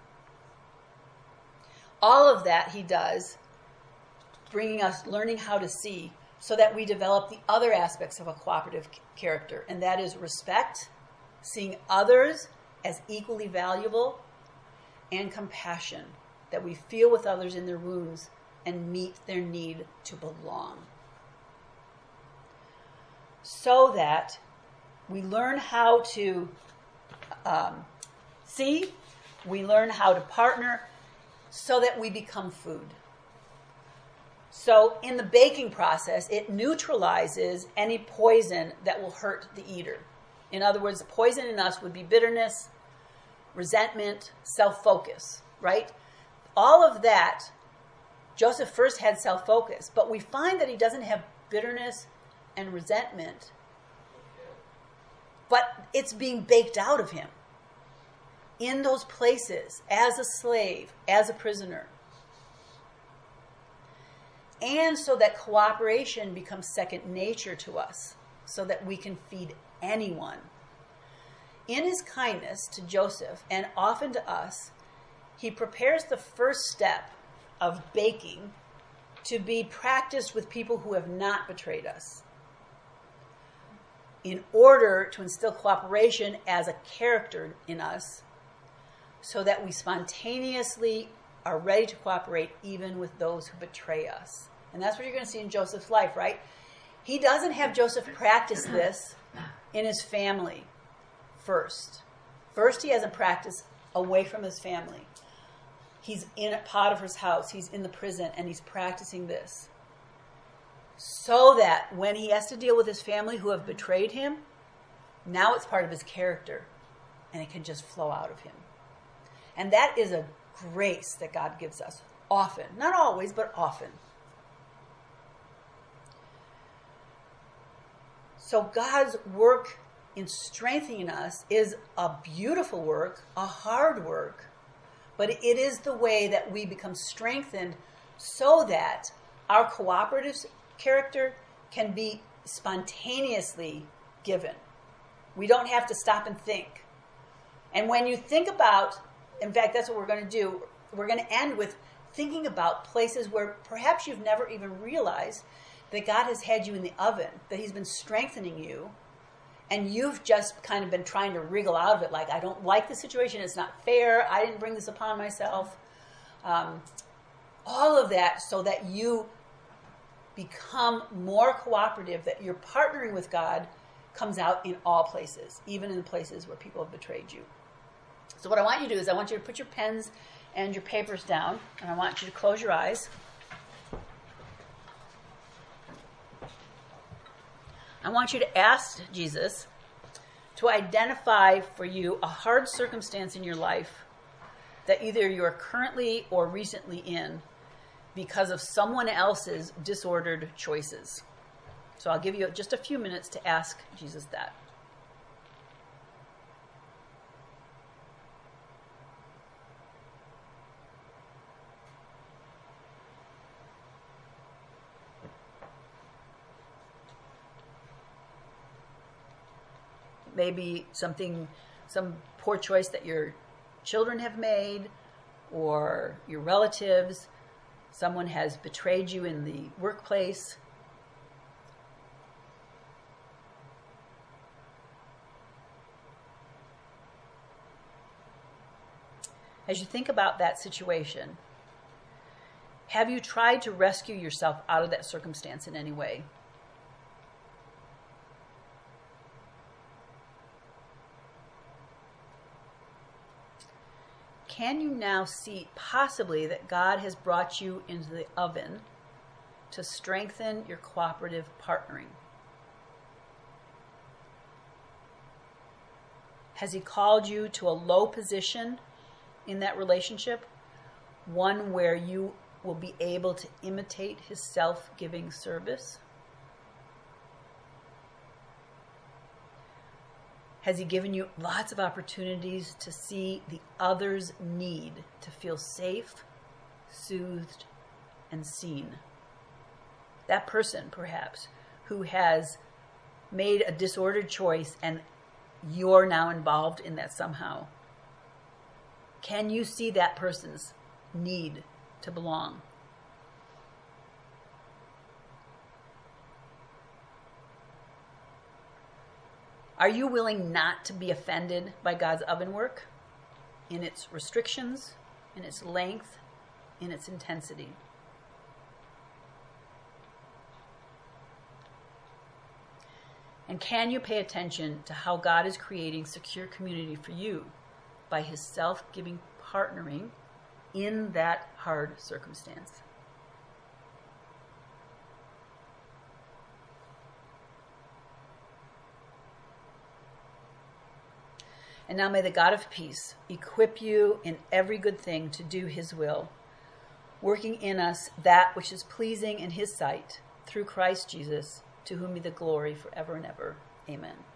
All of that he does, bringing us, learning how to see, so that we develop the other aspects of a cooperative character, and that is respect, seeing others as equally valuable, and compassion, that we feel with others in their wounds and meet their need to belong. So that we learn how to um, see, we learn how to partner, so that we become food. So in the baking process, it neutralizes any poison that will hurt the eater. In other words, the poison in us would be bitterness, resentment, self-focus, right? All of that, Joseph first had self-focus, but we find that he doesn't have bitterness and resentment, but it's being baked out of him in those places, as a slave, as a prisoner. And so that cooperation becomes second nature to us, so that we can feed anyone. In his kindness to Joseph, and often to us, he prepares the first step of baking to be practiced with people who have not betrayed us, in order to instill cooperation as a character in us, so that we spontaneously are ready to cooperate even with those who betray us. And that's what you're going to see in Joseph's life, right? He doesn't have Joseph practice this in his family first. First, he has a practice away from his family. He's in Potiphar's house, he's in the prison, and he's practicing this. So that when he has to deal with his family who have betrayed him, now it's part of his character, and it can just flow out of him. And that is a grace that God gives us often. Not always, but often. So God's work in strengthening us is a beautiful work, a hard work, but it is the way that we become strengthened so that our cooperative character can be spontaneously given. We don't have to stop and think. And when you think about, in fact, that's what we're going to do. We're going to end with thinking about places where perhaps you've never even realized that God has had you in the oven, that he's been strengthening you, and you've just kind of been trying to wriggle out of it, like, I don't like the situation, it's not fair, I didn't bring this upon myself. Um, all of that so that you become more cooperative, that your partnering with God comes out in all places, even in the places where people have betrayed you. So what I want you to do is I want you to put your pens and your papers down, and I want you to close your eyes. I want you to ask Jesus to identify for you a hard circumstance in your life that either you are currently or recently in because of someone else's disordered choices. So I'll give you just a few minutes to ask Jesus that. Maybe something, some poor choice that your children have made, or your relatives, someone has betrayed you in the workplace. As you think about that situation, have you tried to rescue yourself out of that circumstance in any way? Can you now see possibly that God has brought you into the oven to strengthen your cooperative partnering? Has he called you to a low position in that relationship? One where you will be able to imitate his self-giving service? Has he given you lots of opportunities to see the other's need to feel safe, soothed, and seen? That person, perhaps, who has made a disordered choice and you're now involved in that somehow. Can you see that person's need to belong? Are you willing not to be offended by God's oven work in its restrictions, in its length, in its intensity? And can you pay attention to how God is creating secure community for you by his self-giving partnering in that hard circumstance? And now may the God of peace equip you in every good thing to do his will, working in us that which is pleasing in his sight, through Christ Jesus, to whom be the glory forever and ever. Amen.